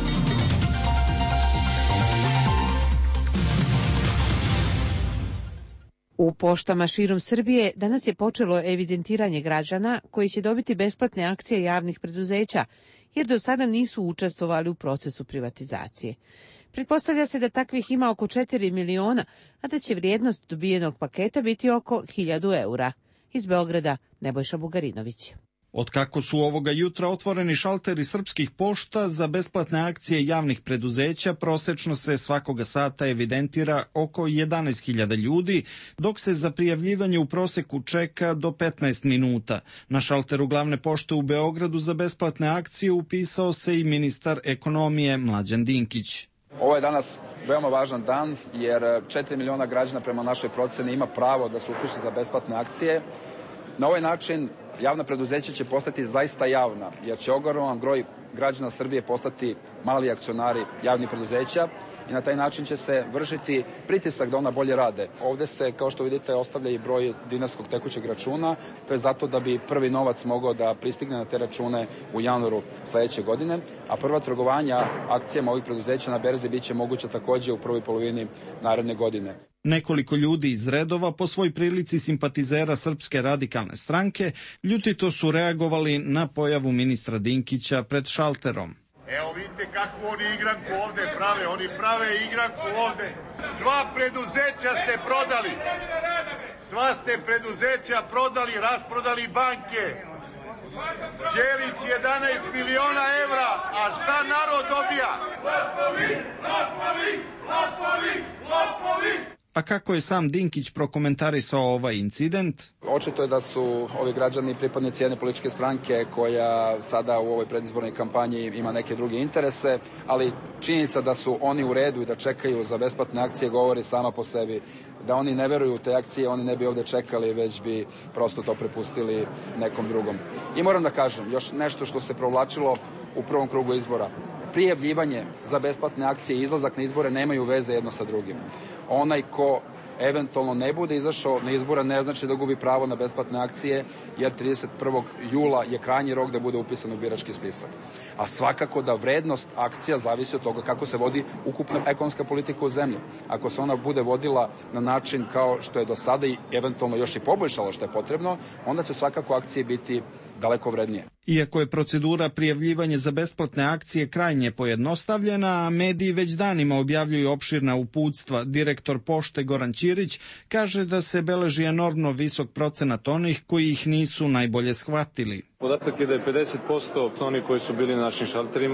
U poštama širom Srbije danas je počelo evidentiranje građana koji će dobiti besplatne akcije javnih preduzeća, jer do sada nisu učestvovali u procesu privatizacije. Pretpostavlja se da takvih ima oko četiri miliona, a da će vrijednost dobijenog paketa biti oko hiljadu eura. Iz Beograda, Nebojša Bugarinović. Otkako su ovoga jutra otvoreni šalteri srpskih pošta za besplatne akcije javnih preduzeća, prosečno se svakoga sata evidentira oko jedanaest hiljada ljudi, dok se za prijavljivanje u proseku čeka do petnaest minuta. Na šalteru glavne pošte u Beogradu za besplatne akcije upisao se i ministar ekonomije Mlađan Dinkić. Ovo je danas veoma važan dan jer četiri miliona građana prema našoj proceni ima pravo da se upiše za besplatne akcije. Na ovaj način javna preduzeća će postati zaista javna, jer će ogroman broj građana Srbije postati mali akcionari javnih preduzeća i na taj način će se vršiti pritisak da ona bolje rade. Ovde se, kao što vidite, ostavlja i broj dinarskog tekućeg računa. To je zato da bi prvi novac mogao da pristigne na te račune u januaru sledeće godine, a prva trgovanja akcijama ovih preduzeća na berzi biće moguća takođe u prvoj polovini naredne godine. Nekoliko ljudi iz redova, po svoj prilici simpatizera Srpske radikalne stranke, ljutito su reagovali na pojavu ministra Dinkića pred šalterom. Evo vidite kakvu oni igranku ovde prave, oni prave igranku ovde. Sva preduzeća ste prodali. Sva ste preduzeća prodali, rasprodali banke. Đelić jedanaest miliona evra, a šta narod dobija? Lopovi, lopovi, lopovi, lopovi. A kako je sam Dinkić prokomentarisao ovaj incident? Očito je da su ovi građani pripadnici jedne političke stranke koja sada u ovoj predizbornoj kampanji ima neke druge interese, ali činjenica da su oni u redu i da čekaju za besplatne akcije govori sama po sebi. Da oni ne veruju u te akcije, oni ne bi ovde čekali, već bi prosto to prepustili nekom drugom. I moram da kažem, još nešto što se provlačilo u prvom krugu izbora. Prijavljivanje za besplatne akcije i izlazak na izbore nemaju veze jedno sa drugim. Onaj ko eventualno ne bude izašao na izbora ne znači da gubi pravo na besplatne akcije, jer trideset prvog jula je krajnji rok da bude upisan u birački spisak. A svakako da vrednost akcija zavisi od toga kako se vodi ukupna ekonomska politika u zemlji. Ako se ona bude vodila na način kao što je do sada i eventualno još i poboljšalo što je potrebno, onda će svakako akcije biti daleko vrednije. Iako je procedura prijavljivanja za besplatne akcije krajnje pojednostavljena, a mediji već danima objavljuju opširna uputstva, direktor pošte Goran Ćirić kaže da se beleži enormno visok procenat onih koji ih nisu najbolje shvatili. Podatak je da je pedeset posto oni koji su bili na našim šalterima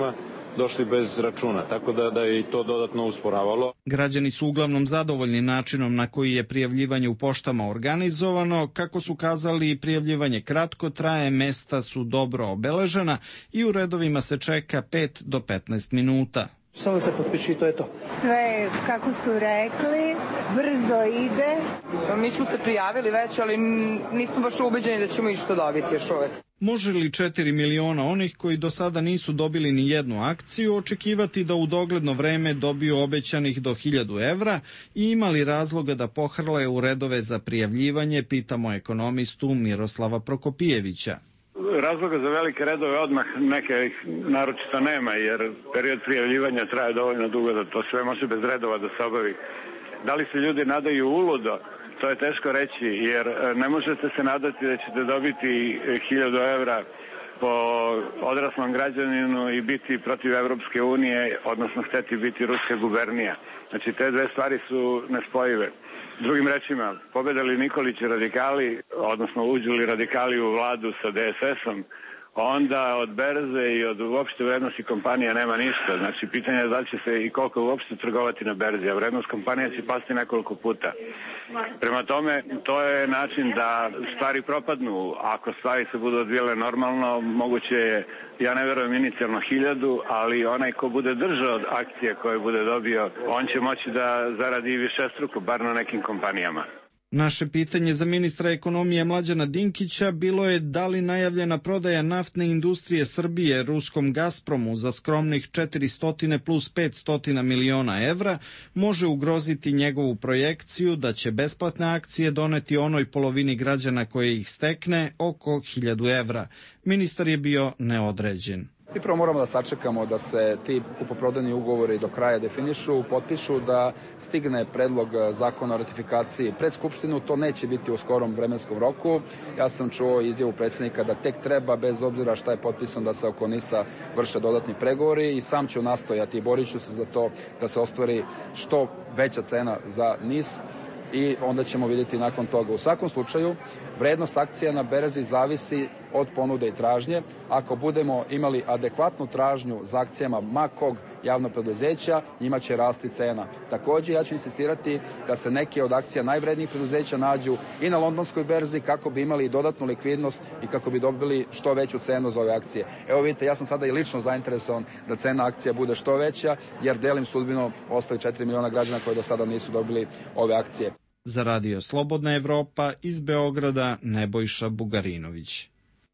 došli bez računa, tako da, da je i to dodatno usporavalo. Građani su uglavnom zadovoljni načinom na koji je prijavljivanje u poštama organizovano. Kako su kazali, prijavljivanje kratko traje, mesta su dobro obeležena i u redovima se čeka pet do petnaest minuta. Samo se potpiši, to je to. Sve, kako su rekli, brzo ide. Mi smo se prijavili već, ali nismo baš ubeđeni da ćemo išta dobiti još uvek. Može li četiri miliona onih koji do sada nisu dobili ni jednu akciju očekivati da u dogledno vreme dobiju obećanih do hiljadu evra i imali razloga da pohrle u redove za prijavljivanje, pitamo ekonomistu Miroslava Prokopijevića. Razloga za velike redove odmah neke naročito nema, jer period prijavljivanja traje dovoljno dugo da to sve može bez redova da se obavi. Da li se ljudi nadaju uludo? To je teško reći, jer ne možete se nadati da ćete dobiti hiljadu evra po odraslom građaninu i biti protiv Evropske unije, odnosno hteti biti ruska gubernija. Znači, te dve stvari su nespojive. Drugim rečima, pobedali Nikolić i radikali, odnosno uđu li radikali u vladu sa D S S-om, onda od berze i od uopšte vrednosti kompanija nema ništa. Znači, pitanje je da će se i koliko uopšte trgovati na berzi, a vrednost kompanija će pasti nekoliko puta. Prema tome, to je način da stvari propadnu. Ako stvari se budu odvijele normalno, moguće je, ja ne verujem inicijalno hiljadu, ali onaj ko bude držao od akcije koje bude dobio, on će moći da zaradi višestruko, bar na nekim kompanijama. Naše pitanje za ministra ekonomije Mlađana Dinkića bilo je da li najavljena prodaja naftne industrije Srbije ruskom Gazpromu za skromnih četiristo plus petsto miliona evra može ugroziti njegovu projekciju da će besplatne akcije doneti onoj polovini građana koje ih stekne oko hiljadu evra. Ministar je bio neodređen. I prvo moramo da sačekamo da se ti kupoprodajni ugovori do kraja definišu, potpišu, da stigne predlog zakona o ratifikaciji pred Skupštinu. To neće biti u skorom vremenskom roku. Ja sam čuo izjavu predsjednika da tek treba, bez obzira šta je potpisano, da se oko NIS-a vrše dodatni pregovori i sam ću nastojati i borit ću se za to da se ostvari što veća cena za NIS i onda ćemo vidjeti nakon toga. U svakom slučaju, vrednost akcija na berzi zavisi od ponude i tražnje. Ako budemo imali adekvatnu tražnju za akcijama ma kog javnog preduzeća, njima će rasti cena. Također, ja ću insistirati da se neke od akcija najvrednijih preduzeća nađu i na londonskoj berzi kako bi imali dodatnu likvidnost i kako bi dobili što veću cenu za ove akcije. Evo vidite, ja sam sada i lično zainteresovan da cena akcija bude što veća, jer delim sudbinu ostalih četiri miliona građana koji do sada nisu dobili ove akcije. Za Radio Slobodna Evropa iz Beograda Nebojša Bugarinović.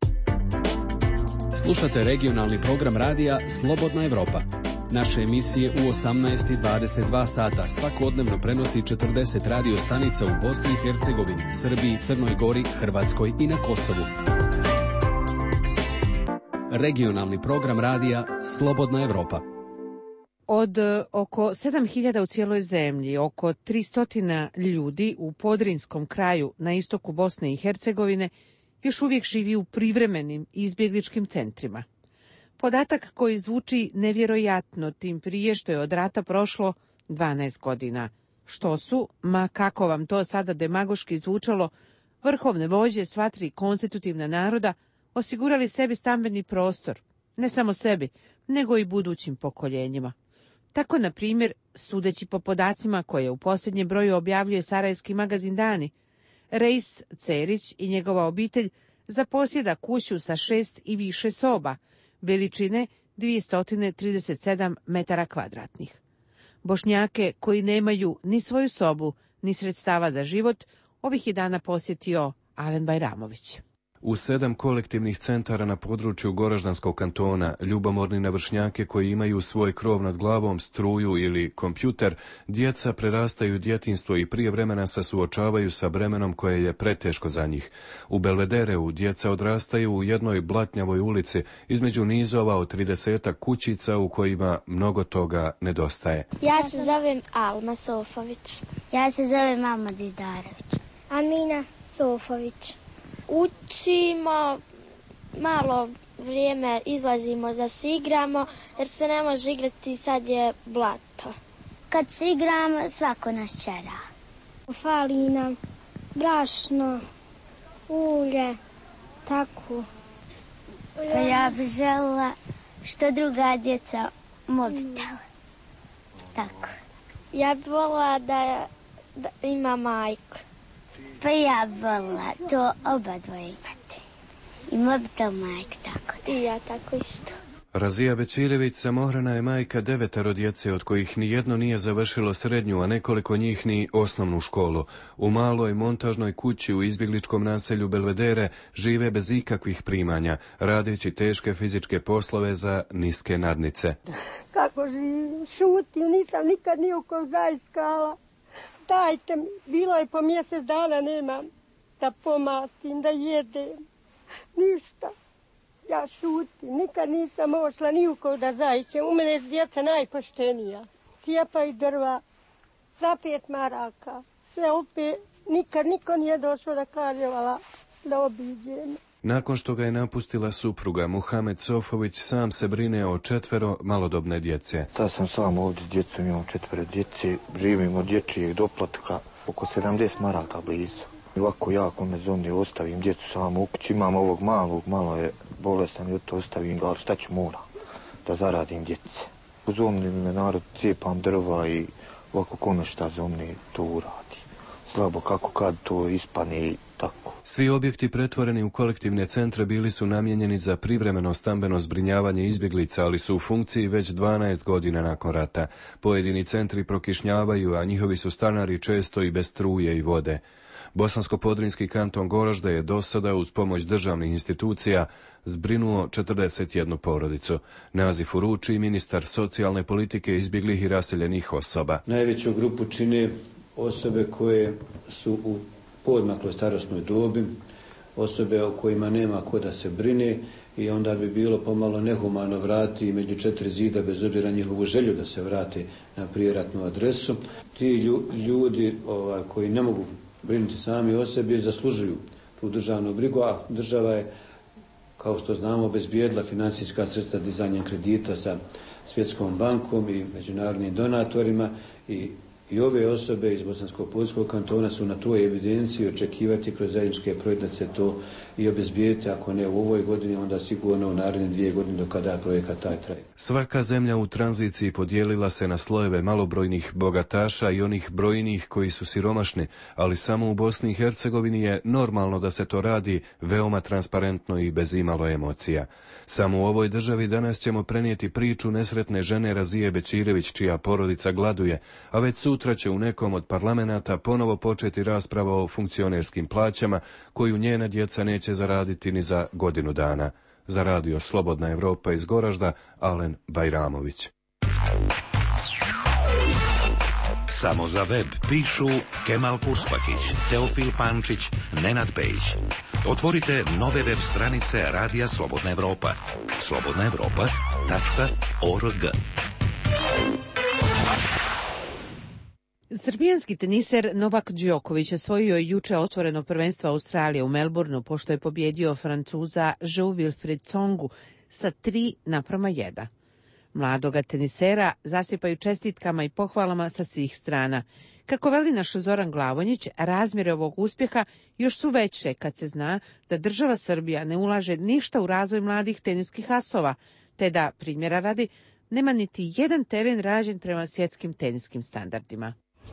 Slušate regionalni program radija Slobodna Evropa. Naše emisije u osamnaest i dvadeset dva sata svakodnevno prenosi četrdeset radio stanica u Bosni i Hercegovini, Srbiji, Crnoj Gori, Hrvatskoj i na Kosovu. Regionalni program radija Slobodna Evropa. Od oko sedam hiljada u cijeloj zemlji, oko tristo ljudi u Podrinskom kraju na istoku Bosne i Hercegovine još uvijek živi u privremenim izbjegličkim centrima. Podatak koji zvuči nevjerojatno, tim prije što je od rata prošlo dvanaest godina. Što su, ma kako vam to sada demagoški zvučalo, vrhovne vođe sva tri konstitutivna naroda osigurali sebi stambeni prostor, ne samo sebi, nego i budućim pokoljenjima. Tako, na primjer, sudeći po podacima koje u posljednjem broju objavljuje sarajevski magazin Dani, Reis Cerić i njegova obitelj zaposjeda kuću sa šest i više soba, veličine dvjesto trideset sedam metara kvadratnih. Bošnjake koji nemaju ni svoju sobu, ni sredstava za život, ovih je dana posjetio Alen Bajramović. U sedam kolektivnih centara na području Goraždanskog kantona, ljubomorni na vršnjake koji imaju svoj krov nad glavom, struju ili kompjuter, djeca prerastaju djetinjstvo i prije vremena se suočavaju sa bremenom koje je preteško za njih. U Belvedereu djeca odrastaju u jednoj blatnjavoj ulici između nizova od tridesetak kućica u kojima mnogo toga nedostaje. Ja se zovem Alma Sofović. Ja se zovem Alma Dizdarević. Amina Sofović. Učimo, malo vrijeme izlazimo da se igramo, jer se ne može igrati, sad je blato. Kad se igramo, svako nas čera. Fali nam brašno, ulje, tako. Pa ja bih željela što druga djeca mobitel. Tako. Ja bi volila da, da ima majku. Pa ja bi volila to oba dvoje imati. I mobitel majka, tako. I ja tako isto. Razija Bećirević samohrana je majka devetero djece, od kojih ni jedno nije završilo srednju, a nekoliko njih ni osnovnu školu. U maloj montažnoj kući u izbjegličkom naselju Belvedere žive bez ikakvih primanja, radeći teške fizičke poslove za niske nadnice. Kako živim, šutim, nisam nikad nijukom zaiskala. Dajte mi, bilo je po mjesec dana, nemam da pomastim, da jedem, ništa. Ja šutim, nikad nisam ošla nijukom da zaišem. U mene je djeca najpoštenija. Cijepaju drva, za pet maraka. Sve opet, nikad niko nije došlo da kaže vala da obiđem. Nakon što ga je napustila supruga, Muhamed Sofović sam se brine o četvero malodobne djece. Sad sam sam ovdje s djecom, imam četvero djece, živim od dječjeg doplatka, oko sedamdeset maraka blizu. Ovako ja kome zoni ostavim djecu samo u kući, imam ovog malog, malo je bolestan i od to ostavim ga, ali šta ću moram da zaradim djece. Zomni me narod, cijepam drva i ovako kome šta zomni to uradi. Slabo kako kad to ispane i tako. Svi objekti pretvoreni u kolektivne centre bili su namijenjeni za privremeno stambeno zbrinjavanje izbjeglica, ali su u funkciji već dvanaest godina nakon rata. Pojedini centri prokišnjavaju, a njihovi su stanari često i bez struje i vode. Bosansko-podrinjski kanton Goražde je do sada uz pomoć državnih institucija zbrinuo četrdeset jednu porodicu. Nazif Uruči, ministar socijalne politike izbjeglih i raseljenih osoba. Najveću grupu čine osobe koje su u poodmakloj starosnoj dobi, osobe o kojima nema ko da se brine i onda bi bilo pomalo nehumano vratiti među četiri zida bez obzira njihovu želju da se vrate na prijeratnu adresu. Ti ljudi ovaj, koji ne mogu brinuti sami o sebi zaslužuju tu državnu brigu, a država je, kao što znamo, obezbijedila financijska sredstva dizanjem kredita sa Svjetskom bankom i međunarodnim donatorima i I ove osobe iz Bosansko-podrinjskog kantona su na toj evidenciji očekivati kroz zajedničke projekte da se to i obezbijeti, ako ne u ovoj godini, onda sigurno u naredne dvije godine do kada projekat taj traje. Svaka zemlja u tranziciji podijelila se na slojeve malobrojnih bogataša i onih brojnih koji su siromašni, ali samo u Bosni i Hercegovini je normalno da se to radi veoma transparentno i bez imalo emocija. Samo u ovoj državi danas ćemo prenijeti priču nesretne žene Razije Bećirević, čija porodica gladuje, a već sutra će u nekom od parlamenata ponovo početi rasprava o funkcionerskim plaćama koju njena djeca neće zaraditi ni za godinu dana. Za radio Slobodna Evropa iz Goražda, Alen Bajramović. Samo za web pišu Kemal Purspakić, Teofil Pančić, Nenad Pejić. Otvorite nove web stranice Radija Slobodna Evropa. slobodna evropa tačka org. Srbijanski teniser Novak Đoković osvojio je juče otvoreno prvenstvo Australije u Melbourneu pošto je pobjedio Francuza Jean-Wilfried Tsongu sa tri naprama jedan. Mladoga tenisera zasipaju čestitkama i pohvalama sa svih strana. Kako veli naš Zoran Glavonjić, razmjere ovog uspjeha još su veće kad se zna da država Srbija ne ulaže ništa u razvoj mladih teniskih asova, te da, primjera radi, nema niti jedan teren rađen prema svjetskim teniskim standardima.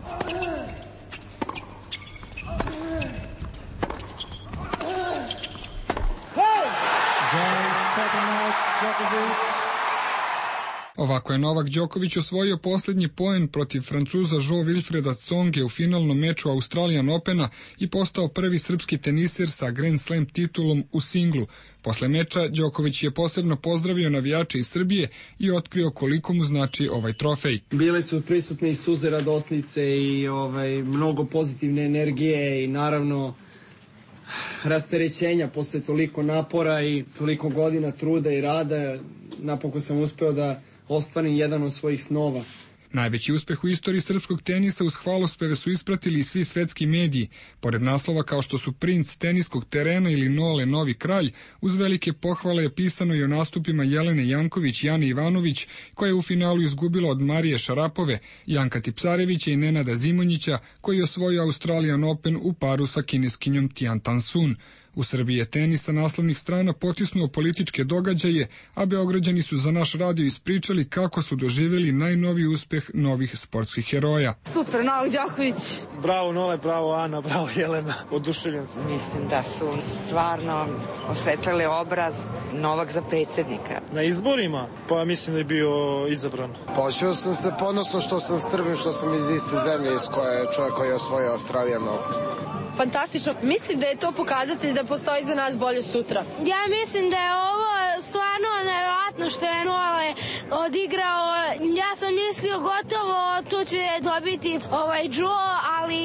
Ovako je Novak Đoković osvojio posljednji poen protiv Francuza Jean-Wilfreda Tsonge u finalnom meču Australian Opena i postao prvi srpski teniser sa Grand Slam titulom u singlu. Posle meča Đoković je posebno pozdravio navijače iz Srbije i otkrio koliko mu znači ovaj trofej. Bile su prisutne i suze radosnice i ovaj, mnogo pozitivne energije i naravno rasterećenja posle toliko napora i toliko godina truda i rada. Napokon sam uspeo da ostvarim jedan od svojih snova. Najveći uspeh u istoriji srpskog tenisa uz hvalospeve su ispratili i svi svetski mediji. Pored naslova kao što su princ teniskog terena ili Nole novi kralj, uz velike pohvale je pisano i o nastupima Jelene Janković i Jane Ivanović, koja je u finalu izgubila od Marije Šarapove, Janka Tipsarevića i Nenada Zimonjića, koji je osvojio Australian Open u paru sa kineskinjom Tian Tan Sun. U Srbiji je tenis sa naslovnih strana potisnuo političke događaje, a Beograđani su za naš radio ispričali kako su doživjeli najnoviji uspeh novih sportskih heroja. Super, Novak Đoković. Bravo Nole, bravo Ana, bravo Jelena, oduševljen sam. Mislim da su stvarno osvetlili obraz Novak za predsjednika. Na izborima? Pa mislim da je bio izabran. Počeo sam se ponosno što sam Srbin, što sam iz iste zemlje iz koje je čovjek koji je osvojio Australijan Open. Fantastično. Mislim da je to pokazatelj da postoji za nas bolje sutra. Ja mislim da je ovo stvarno nevjerojatno što je Nole odigrao. Ja sam mislio gotovo tu će dobiti ovaj Joe, ali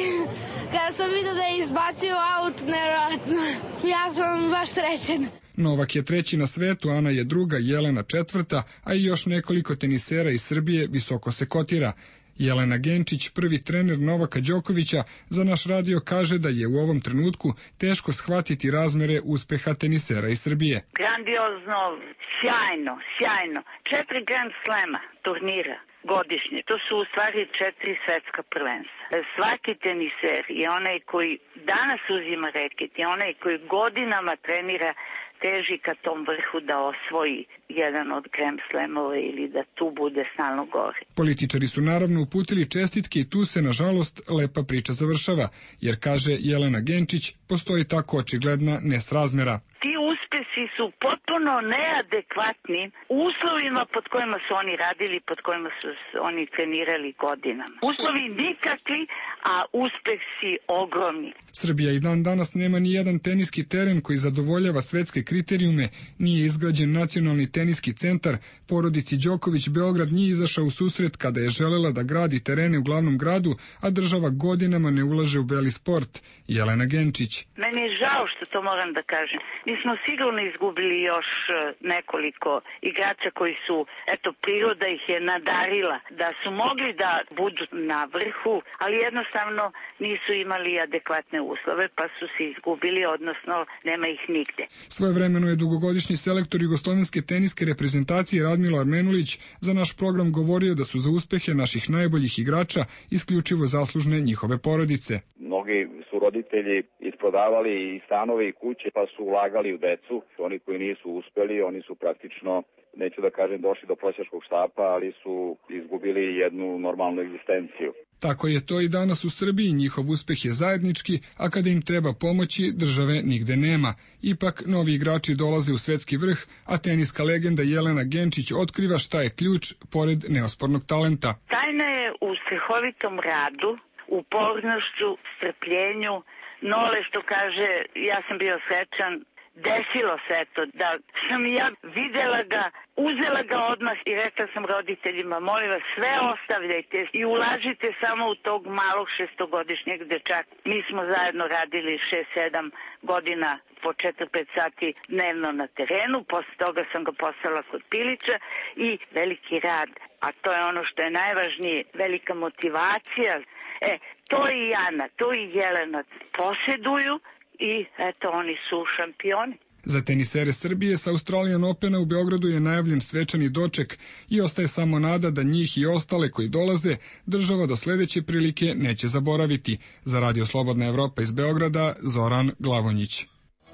kada sam vidio da je izbacio aut, nevjerojatno. Ja sam baš srećen. Novak je treći na svetu, Ana je druga, Jelena četvrta, a i još nekoliko tenisera iz Srbije visoko se kotira. Jelena Genčić, prvi trener Novaka Đokovića, za naš radio kaže da je u ovom trenutku teško shvatiti razmere uspeha tenisera iz Srbije. Grandiozno, sjajno, sjajno. Četiri Grand Slema turnira godišnje. To su u stvari četiri svetska prvenstva. Svaki teniser je onaj koji danas uzima reket, je onaj koji godinama trenira, teži ka tom vrhu da osvoji jedan od Grand Slamova ili da tu bude stalno gore. Političari su naravno uputili čestitke i tu se, nažalost, lepa priča završava, jer, kaže Jelena Genčić, postoji tako očigledna nesrazmera. Ti uspesi su potpuno neadekvatni uslovima pod kojima su oni radili, pod kojima su oni trenirali godinama. Uslovi nikakvi, a uspesi ogromni. Srbija i dan danas nema ni jedan teniski teren koji zadovoljava svetske kriterijume, nije izgrađen nacionalni teniski centar, porodici Đoković Beograd nije izašao u susret kada je želela da gradi terene u glavnom gradu, a država godinama ne ulaže u beli sport. Jelena Genčić. Meni je žao što to moram da kažem. Mi smo sigurno izgubili još nekoliko igrača koji su, eto, priroda ih je nadarila, da su mogli da budu na vrhu, ali jednostavno nisu imali adekvatne uslove, pa su se izgubili, odnosno nema ih nigde. Svojevremeno je dugogodišnji selektor jugoslovenske teniske reprezentacije Radmilo Armenulić za naš program govorio da su za uspehe naših najboljih igrača isključivo zaslužne njihove porodice. Mnogi su roditelji isprodavali i stanove i kuće pa su ulagali u decu. Oni koji nisu uspeli, oni su praktično, neću da kažem, došli do prosjačkog štapa, ali su izgubili jednu normalnu egzistenciju. Tako je to i danas u Srbiji, njihov uspeh je zajednički, a kada im treba pomoći, države nigde nema. Ipak, novi igrači dolaze u svetski vrh, a teniska legenda Jelena Genčić otkriva šta je ključ pored neospornog talenta. Tajna je u strehovitom radu, upornošću, strpljenju. Nole što kaže, ja sam bio srećan, desilo se to da sam ja videla ga, uzela ga odmah i rekla sam roditeljima, molim vas, sve ostavljajte i ulažite samo u tog malog šestogodišnjeg dečaka. Mi smo zajedno radili šest sedam godina po četiri pet sati dnevno na terenu, posle toga sam ga poslala kod Pilića i veliki rad, a to je ono što je najvažnije, velika motivacija. E, to i Ana, to i Jelena posjeduju i eto, oni su šampioni. Za tenisere Srbije sa Australijan Opena u Beogradu je najavljen svečani doček i ostaje samo nada da njih i ostale koji dolaze država do sledeće prilike neće zaboraviti. Za Radio Slobodna Evropa iz Beograda, Zoran Glavonjić.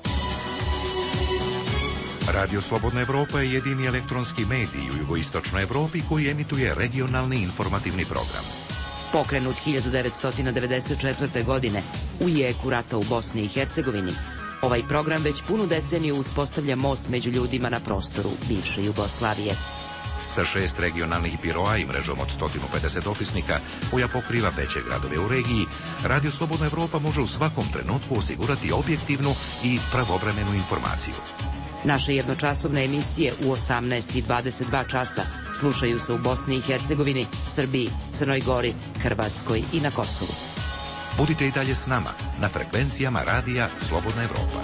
Radio Slobodna Evropa je jedini elektronski medij u jugoistočnoj Evropi koji emituje regionalni informativni program. Pokrenut hiljadu devetsto devedeset četvrte. godine u jeku rata u Bosni i Hercegovini, ovaj program već punu deceniju uspostavlja most među ljudima na prostoru bivše Jugoslavije. Sa šest regionalnih biroa i mrežom od sto pedeset ofisnika koja pokriva veće gradove u regiji, Radio Slobodna Evropa može u svakom trenutku osigurati objektivnu i pravovremenu informaciju. Naše jednočasovne emisije u osamnaest i dvadeset dva časa slušaju se u Bosni i Hercegovini, Srbiji, Crnoj Gori, Hrvatskoj i na Kosovu. Budite i dalje s nama na frekvencijama Radija Slobodna Evropa.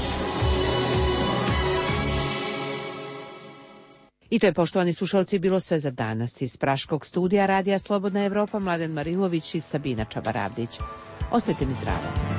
I to je, poštovani slušalci, bilo sve za danas. Iz Praškog studija Radija Slobodna Evropa, Mladen Marilović i Sabina Čabaravdić. Ostajte mi zdravo.